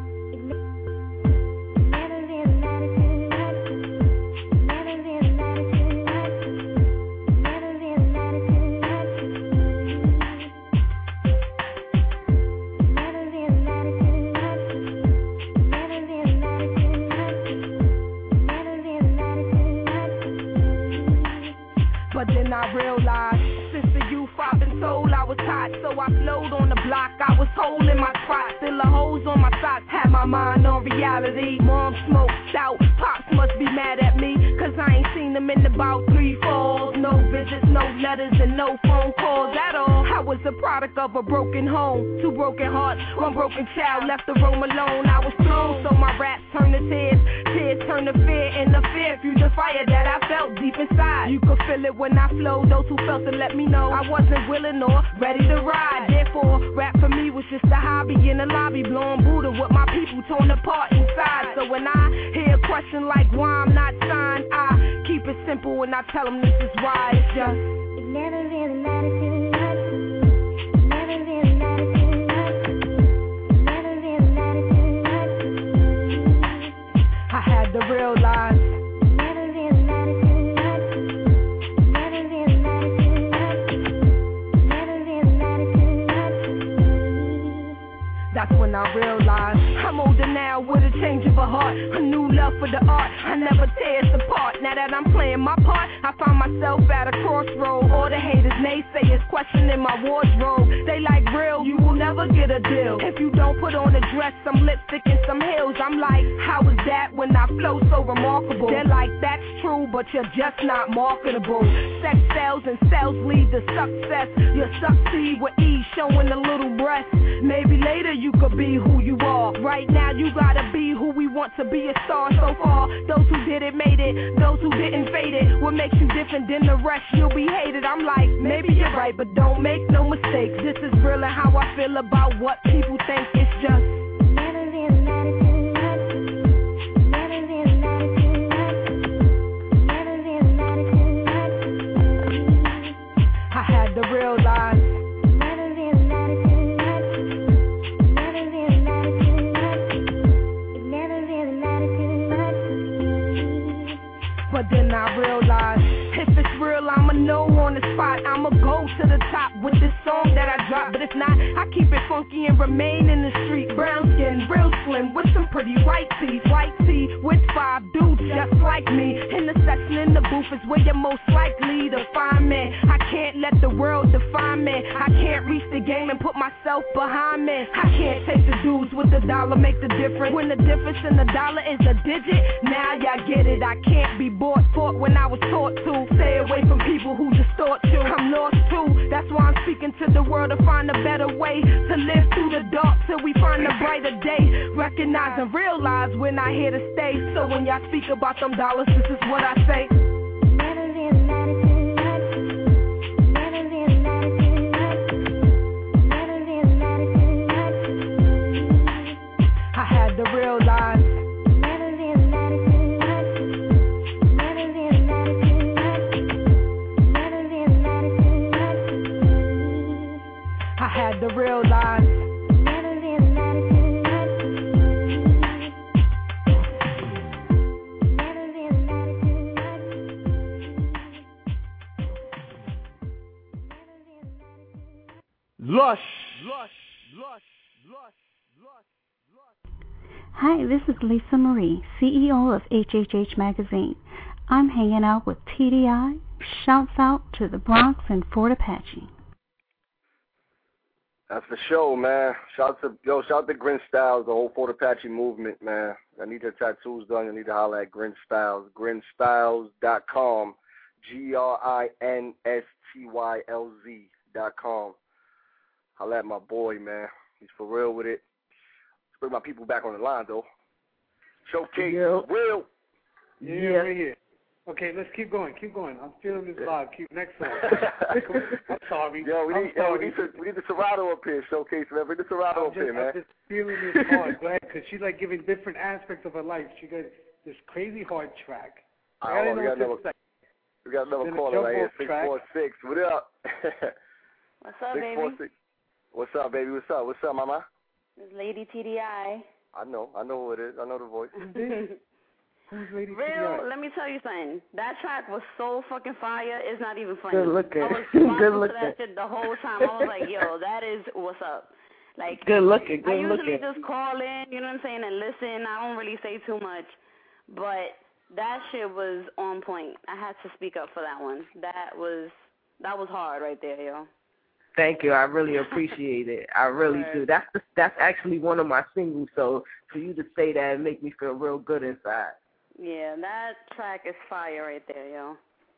But then I realized, since the youth I've been told I was hot, so I flowed on the block, I was holding my spot, still a hose on my socks, had my mind on reality. Mom smoked out, pops must be mad at me, cause I ain't seen them in about 3 falls. No visits, no letters, and no phone calls at all. I was a product of a broken home, 2 broken hearts, 1 broken child, left to roam alone. I was thrown, so my raps turned to tears, tears turned to fear, and the fear fueled the fire that I felt deep inside. You could feel it when I flowed, those who felt it let me know I wasn't willing or ready to ride. Therefore, rap for me was just a hobby in the lobby, blowing Buddha with my people torn apart inside. So when I hear a question like why I'm not signed, I keep it simple and I tell them this is why. It's just, it never really mattered to us. It never really mattered to us. It never really mattered to us. I had to realize, it never really mattered to us. It never really mattered to us. It never really mattered to us. That's when I realized I'm older now with a change of a heart, a new love for the art. I never tear us apart. Now that I'm playing my part, I find myself at a crossroad. All the haters, naysayers, questioning my wardrobe. They like, real, you will never get a deal if you don't put on a dress, some lipstick, and some heels. I'm like, how is that when I flow so remarkable? They're like, that's true, but you're just not marketable. Sex sells and sales lead to success. You succeed with ease, showing a little breast. Maybe later you could be who you are. Right now you gotta be who we want to be, a star. So far, those who did it made it, those who didn't fade it. What makes you different than the rest? You'll be hated. I'm like, maybe you're right, but don't make no mistakes. This is real and how I feel about what people think. It's just, it never really mattered to us. It never really mattered to us. It never really mattered to us. I had to realize, it never really mattered to us. It never really mattered to us. It never really mattered to us. But then I realized, if it's real, I'ma know on the spot. I'ma go to the top with this song that I dropped. But if not, I keep it funky and remain in the street. Brown skin, real slim, with some pretty white teeth. White tee with 5 dudes just like me. In the section in the booth is where you're most likely to find me. I can't let the world define me. I can't reach the game and put myself behind me. I can't take the dudes with the dollar, make the difference. When the difference in the dollar is a digit, now y'all get it. I can't be bought for when I was taught to. Stay away from people who distort you. I'm lost too. That's why I'm speaking to the world to find a better way to live through the dark till we find a brighter day. Recognize and realize we're not here to stay. So when y'all speak about them dollars, this is what I say. It never really mattered to us. It never really mattered to us. It never really mattered to us. I had to realize, it never really mattered to us. It never really mattered to us. It never really mattered to us. I had to realize, it never really mattered to us. It never really mattered to us. Lush. Hi, this is Lisa Marie, CEO of HHH Magazine. I'm hanging out with TDI. Shouts out to the Bronx and Fort Apache. That's the show, man. Shout out to Grin Styles, the whole Fort Apache movement, man. I need your tattoos done. You need to holler at Grin Styles. GrinStyles.com. GrinStylz.com. Holla at my boy, man. He's for real with it. Let's bring my people back on the line, though. Showcase, real. Yeah, we're here. Okay, let's keep going. I'm feeling this vibe. Next song. I'm sorry. Yo, we need the Serato up here, Showcase, man. Bring the Serato up here, man. I'm just feeling this hard, glad, because she's like giving different aspects of her life. She got this crazy hard track. We got another caller right here, 646. What up? What's up, baby? What's up, baby? What's up? What's up, mama? It's Lady TDI. I know who it is. I know the voice. Who's Lady Real, let me tell you something. That track was so fucking fire, it's not even funny. Good looking. I was responsible to that shit the whole time. I was like, yo, that is what's up. Like, good looking. I usually just call in, you know what I'm saying, and listen. I don't really say too much. But that shit was on point. I had to speak up for that one. That was hard right there, yo. Thank you. I really appreciate it. I really do. That's actually one of my singles. So for you to say that, it make me feel real good inside. Yeah, that track is fire right there, yo.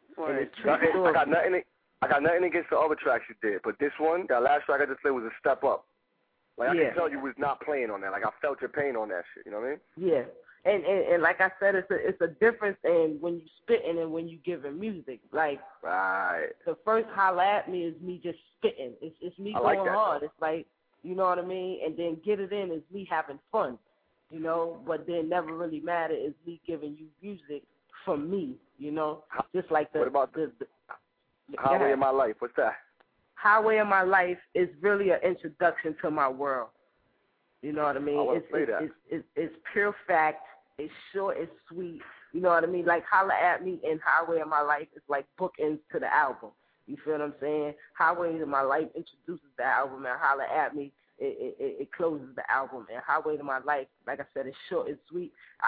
I got nothing against the other tracks you did, but this one, that last track I just played, was a step up. Like I can tell you was not playing on that. Like I felt your pain on that shit. You know what I mean? Yeah. And like I said, it's a difference in when you spitting and when you giving music. Like the first holla at me is me just spitting. It's me going hard. It's like, you know what I mean? And then Get It In is me having fun, you know. But then Never Really Matter is me giving you music from me, you know. Just like the Highway of My Life. What's that? Highway of My Life is really an introduction to my world. You know what I mean? It's pure fact. It's short, it's sweet. You know what I mean? Like Holla at Me and Highway of My Life is like bookends to the album. You feel what I'm saying? Highway of My Life introduces the album, and Holla at Me it closes the album. And Highway to My Life, like I said, it's short, it's sweet.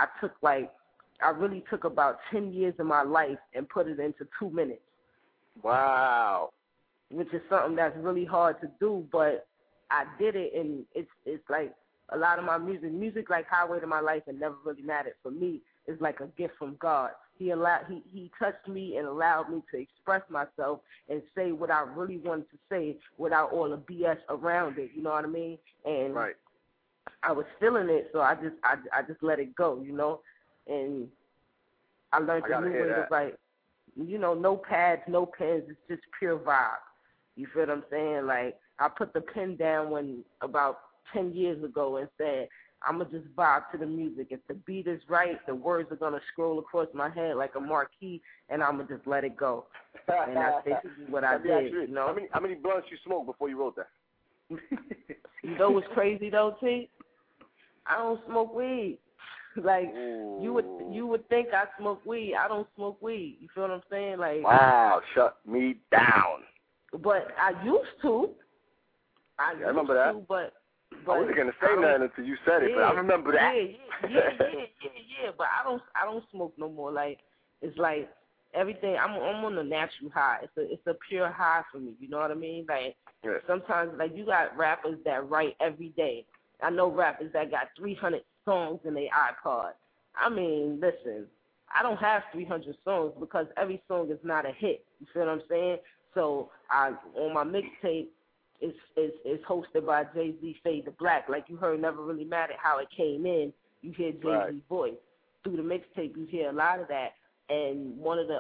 I really took about 10 years of my life and put it into 2 minutes. Wow. Which is something that's really hard to do, but I did it, and it's like a lot of my music like Highway to My Life and Never Really Mattered for me is like a gift from God. He touched me and allowed me to express myself and say what I really wanted to say without all the BS around it. You know what I mean? And I was feeling it, so I just let it go. You know, and I learned the new way to write. You know, no pads, no pens. It's just pure vibe. You feel what I'm saying? Like I put the pen down about 10 years ago and said, I'm going to just vibe to the music. If the beat is right, the words are going to scroll across my head like a marquee, and I'm going to just let it go. And that's basically what I did, you know. How many blunts you smoked before you wrote that? You know what's crazy, though, T? I don't smoke weed. Like, you would think I smoke weed. I don't smoke weed. You feel what I'm saying? Like, wow, shut me down. But I used to. I remember that. But I wasn't gonna say nothing until you said it, but I remember that. Yeah. But I don't smoke no more. Like it's like everything. I'm on a natural high. It's a pure high for me. You know what I mean? Like sometimes like you got rappers that write every day. I know rappers that got 300 songs in their iPod. I mean, listen, I don't have 300 songs because every song is not a hit. You feel what I'm saying? So on my mixtape. It's hosted by Jay-Z, Fade to Black. Like you heard Never Really Mattered, how it came in. You hear Jay-Z's voice. Through the mixtape, you hear a lot of that. And one of the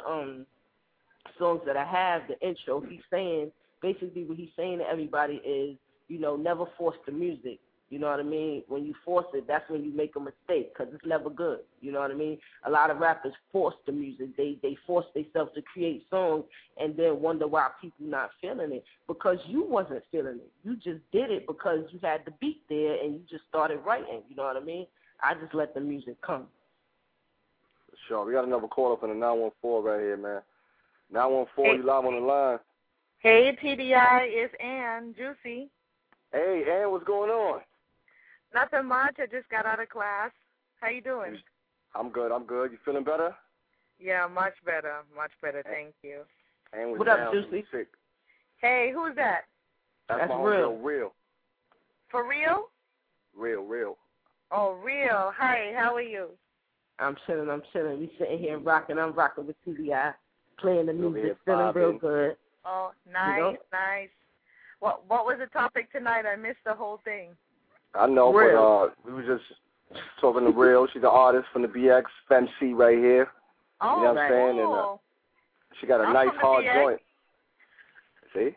songs that I have, the intro, he's saying, basically what he's saying to everybody is, you know, never force the music. You know what I mean? When you force it, that's when you make a mistake because it's never good. You know what I mean? A lot of rappers force the music. They force themselves to create songs and then wonder why people not feeling it because you wasn't feeling it. You just did it because you had the beat there and you just started writing. You know what I mean? I just let the music come. Sure. We got another caller from the 914 right here, man. 914, you live on the line. Hey, TDI, it's Ann, Juicy. Hey, Ann, what's going on? Nothing much. I just got out of class. How you doing? I'm good. You feeling better? Yeah, much better. Thank you. Ann was what down. Up, Juicy? Sick. Hey, who's that? That's my Real. For real? Real. Oh, Real. Hi, how are you? I'm chilling. We sitting here rocking. I'm rocking with TDI, playing the music, feeling real good. Oh, nice, you know? Nice. What was the topic tonight? I missed the whole thing. I know, Real. but we were just talking to Real. She's an artist from the BX, FemC right here. Oh, you know what I'm saying? And she got a nice hard joint. See?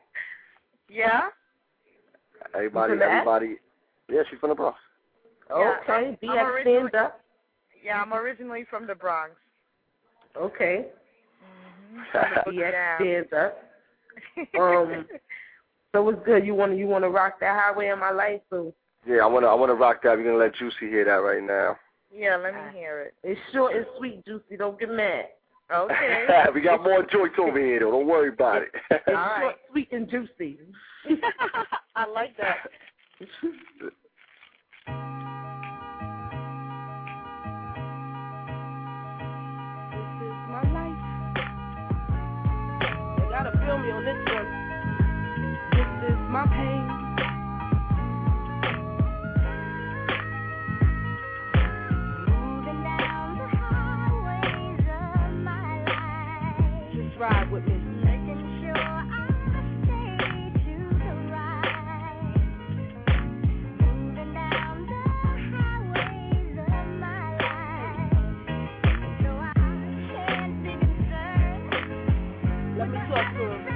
Yeah? Everybody. Yeah, she's from the Bronx. Okay, BX stands up. Yeah, I'm originally from the Bronx. Okay. Yeah. Stands up. So what's good? You wanna rock that Highway in My Life? So yeah, I wanna rock that. We're gonna let Juicy hear that right now. Yeah, let me hear it. It's short and sweet, Juicy. Don't get mad. Okay. We got more joints over here, though. Don't worry about it. It's short, sweet, and juicy. I like that. This is my life. They gotta feel me on this one. This is my pain. Moving down the highways of my life. Just ride with me. Making sure I stay to the right. Moving down the highways of my life. So I can't be concerned. Let me talk to him.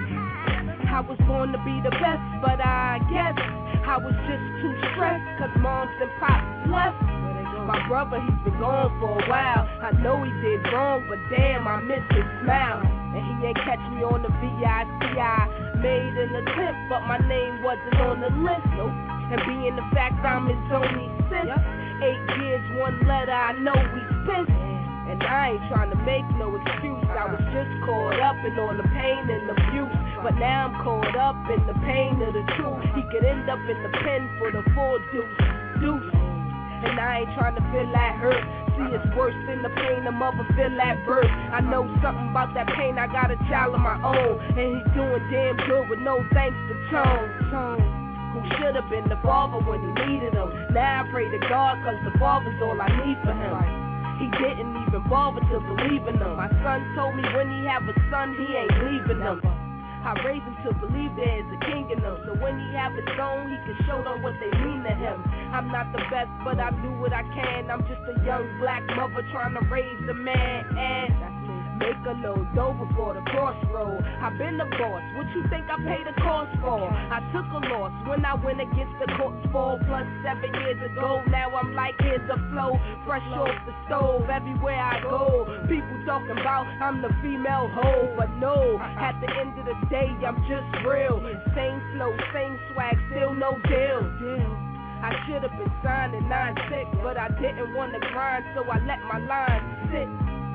I was born to be the best, but I guess I was just too stressed, cause moms and pops left. My brother, he's been gone for a while. I know he did wrong, but damn, I miss his smile. And he ain't catch me on the VICI. Made an attempt, but my name wasn't on the list. Nope. And being the fact I'm his only sis, 8 years, 1 letter, I know he's pissed. And I ain't trying to make no excuse. I was just caught up in all the pain and abuse. But now I'm caught up in the pain of the truth. He could end up in the pen for the full deuce. And I ain't trying to feel that hurt. See, it's worse than the pain a mother feel at birth. I know something about that pain, I got a child of my own. And he's doing damn good with no thanks to Tone. Who should have been the father when he needed him. Now I pray to God, cause the father's all I need for him. He didn't even bother to believe in them. My son told me when he have a son, he ain't leaving them. I raised him to believe there is a king in them. So when he have his own, he can show them what they mean to him. I'm not the best, but I do what I can. I'm just a young black mother trying to raise a man. And make a little dough before the crossroad. I've been the boss, what you think I paid the cost for? I took a loss when I went against the court's fall. Plus 7 years ago, now I'm like, here's the flow. Fresh off the stove, everywhere I go. People talking about I'm the female hoe. But no, at the end of the day, I'm just real. Same flow, same swag, still no deal. I should have been signed in 9-6, but I didn't want to grind, so I let my line sit.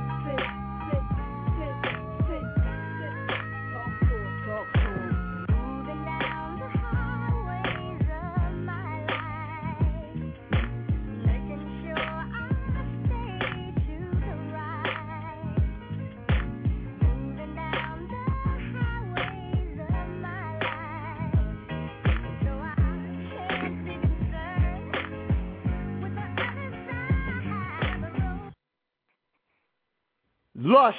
Lush.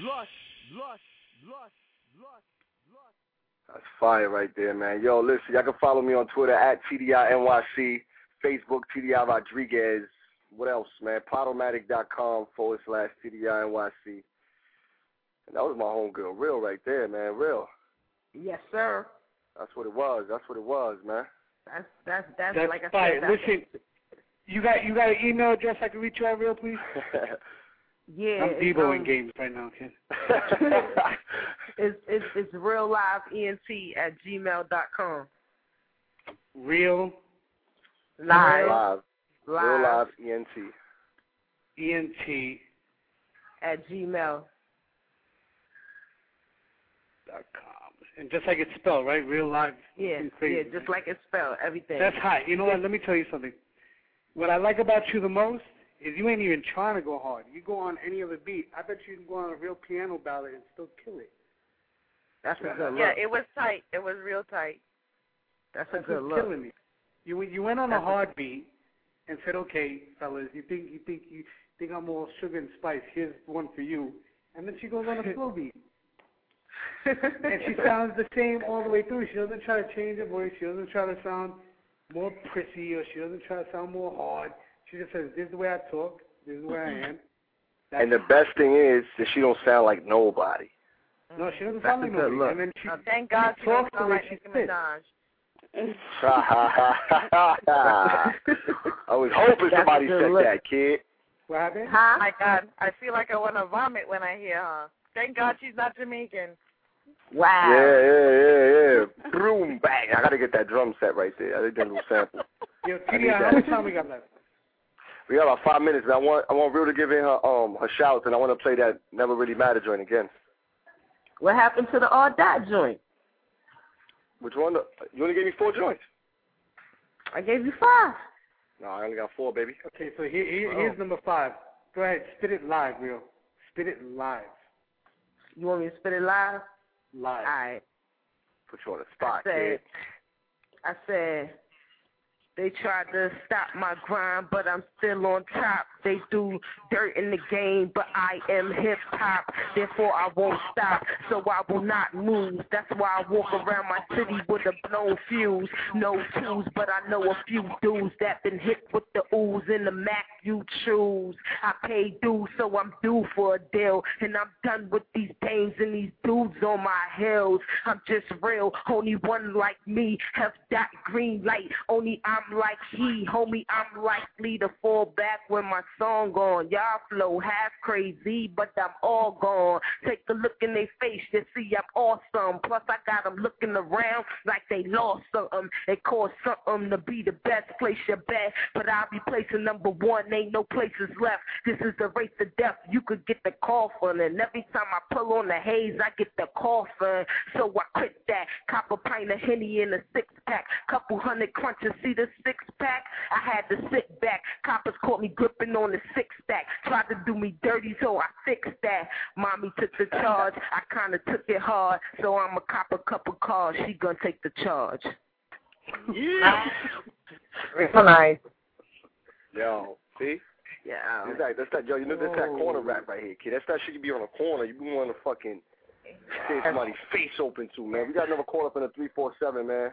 That's fire right there, man. Yo, listen, y'all can follow me on Twitter at TDINYC, Facebook TDI Rodriguez. What else, man? Podomatic.com/TDINYC. And that was my homegirl, Real, right there, man. Real. Yes, sir. That's what it was. Man. That's like I fire. said. Listen, you got an email address I can reach you at, Real, please? Yeah, I'm Deboing games right now, kid. It's realliveent@gmail.com. Real live ENT. ENT @gmail.com. And just like it's spelled, right? Real live. Yeah, just like it's spelled. Everything. That's hot. You know what? Let me tell you something. What I like about you the most is you ain't even trying to go hard. You go on any other beat. I bet you can go on a real piano ballad and still kill it. That's a good look. Yeah, it was tight. It was real tight. That's a good look. Killing me. You went on a hard beat and said, okay, fellas, you think I'm all sugar and spice. Here's one for you. And then she goes on a slow beat. And she sounds the same all the way through. She doesn't try to change her voice. She doesn't try to sound more prissy, or she doesn't try to sound more hard. She just says, this is the way I talk. This is where I am. And the best thing is that she don't sound like nobody. No, she doesn't sound like nobody. And then she thank God she talks don't the way sound like she Nicki spits. Minaj. I was hoping somebody said that, kid. What happened? Huh? My God, I feel like I want to vomit when I hear her. Thank God she's not Jamaican. Wow. Yeah. Boom, bang. I got to get that drum set right there. I think that little sample. Yo, TDI, how much time we got left? We got about 5 minutes. And I want Real to give in her shouts, and I want to play that Never Really Matter joint again. What happened to the All Dot joint? Which one? You only gave me 4 joints. I gave you 5. No, I only got 4, baby. Okay, so here's number 5. Go ahead, spit it live, Real. Spit it live. You want me to spit it live? Live. All right. Put you on the spot, I said, they tried to stop my grind, but I'm still on top. They do dirt in the game, but I am hip-hop. Therefore, I won't stop, so I will not move. That's why I walk around my city with a blown fuse. No tools, but I know a few dudes that been hit with the ooze in the Mac you choose. I pay dues, so I'm due for a deal. And I'm done with these dames and these dudes on my hills. I'm just real, only one like me. Have that green light, only I'm like he. Homie, I'm likely to fall back when my song gone. Y'all flow half crazy, but I'm all gone. Take a look in their face, you see I'm awesome. Plus I got them looking around like they lost something. It cost something to be the best. Place your bet, but I'll be placing number 1. Ain't no places left. This is the race to death. You could get the coffin, and every time I pull on the haze, I get the coffin. So I quit that. Cop a pint of Henny in a 6-pack. Couple hundred crunches, see the 6-pack? I had to sit back. Coppers caught me gripping on the 6-stack. Tried to do me dirty, so I fixed that. Mommy took the charge. I kind of took it hard, so I'ma cop a couple cars. She gonna take the charge. Yeah. Nice. Yo, see? Yeah. That's that, yo, you know, that's that corner rap right here, kid. That's that shit you be on a corner. You be wanting to fucking tear somebody's face open to, man. We got another call up in the 347, man.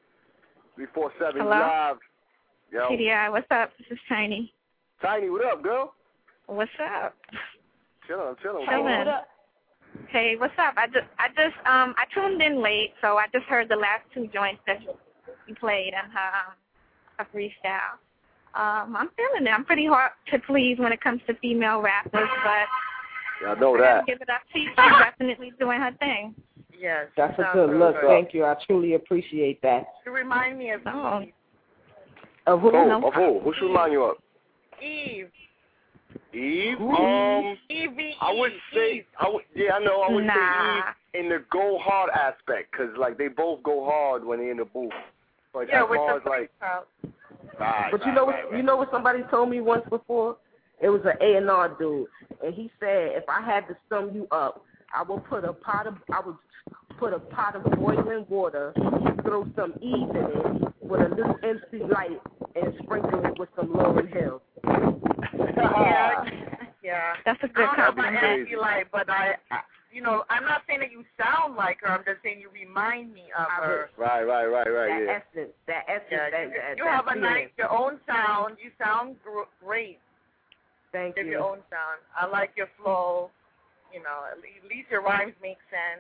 347 Hello? live. Yo. TDI, what's up? This is Tiny. Tiny, what up, girl? What's up? Chilling. Chilling. Hey, what's up? I tuned in late, so I just heard the last 2 joints that you played and her freestyle. I'm feeling it. I'm pretty hard to please when it comes to female rappers, but yeah, I know I that. gotta give it up to you. She's definitely doing her thing. Yes. That's a good look. Thank you. I truly appreciate that. You remind me of Eve. Of who? Of who? Who should remind you of? Eve. Eve? Evie. I would say, I would say Eve in the go hard aspect, because, like, they both go hard when they're in the booth. But yeah, as with far the as, like, but you know what somebody told me once before? It was an A&R dude, and he said if I had to sum you up, I would put a pot of boiling water, throw some Eve in it with a little MC light, and sprinkle it with some Lauryn Hill. Yeah. That's a good compliment. I don't know about MC light, but I'm not saying that you sound like her. I'm just saying you remind me of her. Right. That essence. You have your own sound. You sound great. Thank you. Your own sound. I like your flow. At least your rhymes make sense.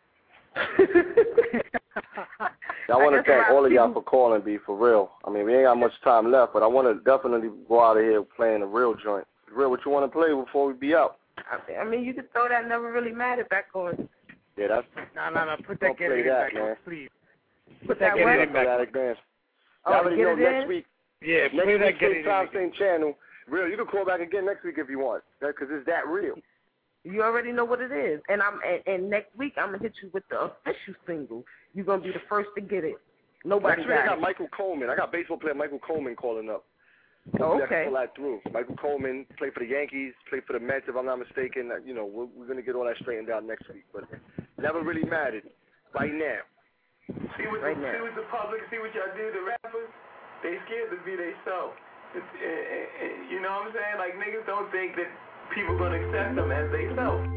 I want to thank all of y'all for calling, B, for real. I mean, we ain't got much time left, but I want to definitely go out of here playing a real joint. Real, what you want to play before we be out? I mean, you could throw that Never Really Mattered back on. Yeah, that's... No. Put that Get It In back on, please. Put that Get It In back on. Y'all already know next week. Yeah, next week, same time, same channel. Real, you can call back again next week if you want, because it's that real. You already know what it is. And next week, I'm going to hit you with the official single. You're going to be the first to get it. Nobody next week, I got it. Michael Coleman. I got baseball player Michael Coleman calling up. Oh, okay. Pull that through. Michael Coleman played for the Yankees, played for the Mets, if I'm not mistaken. We're going to get all that straightened out next week. But Never Really Mattered right now. See what the public, see what y'all do, the rappers, they scared to be themselves. You know what I'm saying? Like, niggas don't think that people going to accept them as themselves.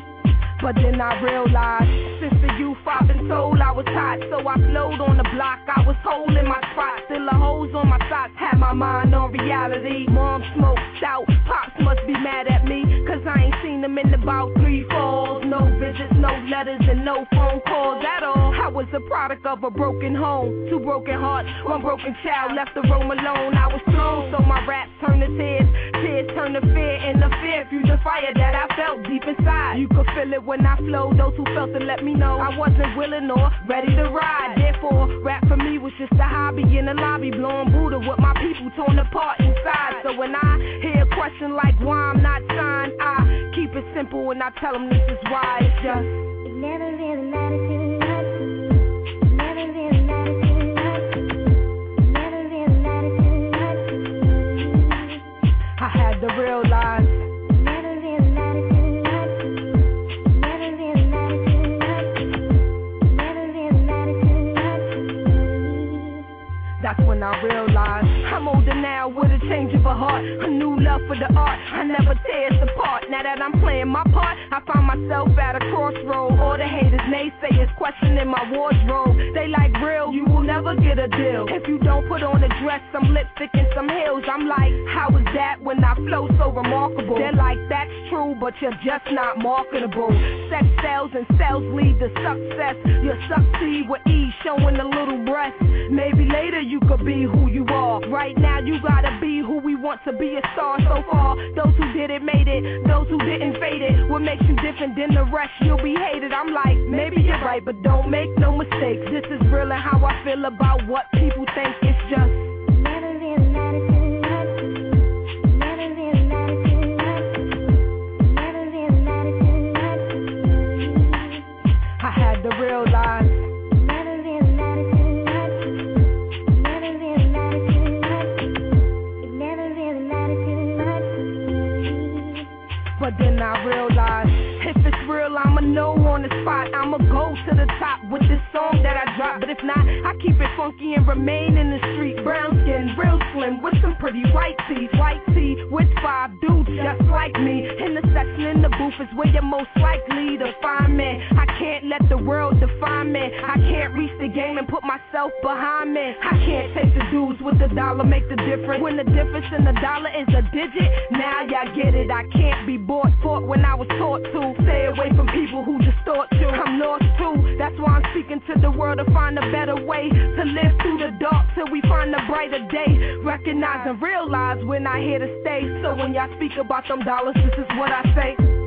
But then I realized, since the youth I've been told I was hot, so I flowed on the block. I mind on reality. Mom smokes out, pops must be mad at me, cause I ain't seen them in about 3 falls. No visits, no letters, and no phone calls at all. I was a product of a broken home, 2 broken hearts, 1 broken child, left to roam alone. I was thrown, so my raps turned to tears, tears turned to fear, and the fear fueled the fire that I felt deep inside. You could feel it when I flowed, those who felt it let me know I wasn't willing or ready to ride. Therefore, rap for me was just a hobby in the lobby, blowing Buddha with my people torn apart inside. So when I hear a question like why I'm not signed, I keep it simple and I tell them this is why. It's just, it never really mattered too much. It never really mattered too much. It never really mattered too much. I had to realize it never really mattered too much. It never really mattered too much. It never really mattered too much. That's when I realized I'm older now with a change of a heart, a new love for the art. I never tear us apart. Now that I'm playing my part, I find myself at a crossroad. All the haters, naysayers, questioning my wardrobe. They like, real, you will never get a deal if you don't put on a dress, some lipstick, and some heels. I'm like, how is that when I flow so remarkable? They're like, that's true, but you're just not marketable. Sex sells and sales lead to success. You succeed with ease, showing a little breast. Maybe later you could be who you are. Right now you gotta be who we want to be, a star. So far, those who did it made it, those who didn't fade it. What makes you different than the rest? You'll be hated. I'm like, maybe you're right, but don't make no mistakes. This is real and how I feel about what people think. It's just, it never really mattered too much. It never really mattered too much. It never really mattered too much. I had to realize it never really mattered too much. It never really mattered too much. It never really mattered too much. But then I realized, if it's real, I'ma know on the spot. I'ma go to the top with this song that I drop. But if not, I keep it funky and remain in the street. Brown skin, real slim, with some pretty white teeth. White tee with 5 dudes just like me. In the section in the booth is where you're most likely to find me. I can't let the world define me. I can't reach the game and put myself behind me. I can't take the dudes with the dollar, make the difference. When the difference in the dollar is a digit, now y'all get it. I can't be bought for when I was taught to. Stay away from people who distort you. I'm lost too. That's why I'm speaking to the world to find a better way to live through the dark till we find a brighter day. Recognize and realize we're not here to stay. So when y'all speak about them dollars, this is what I say.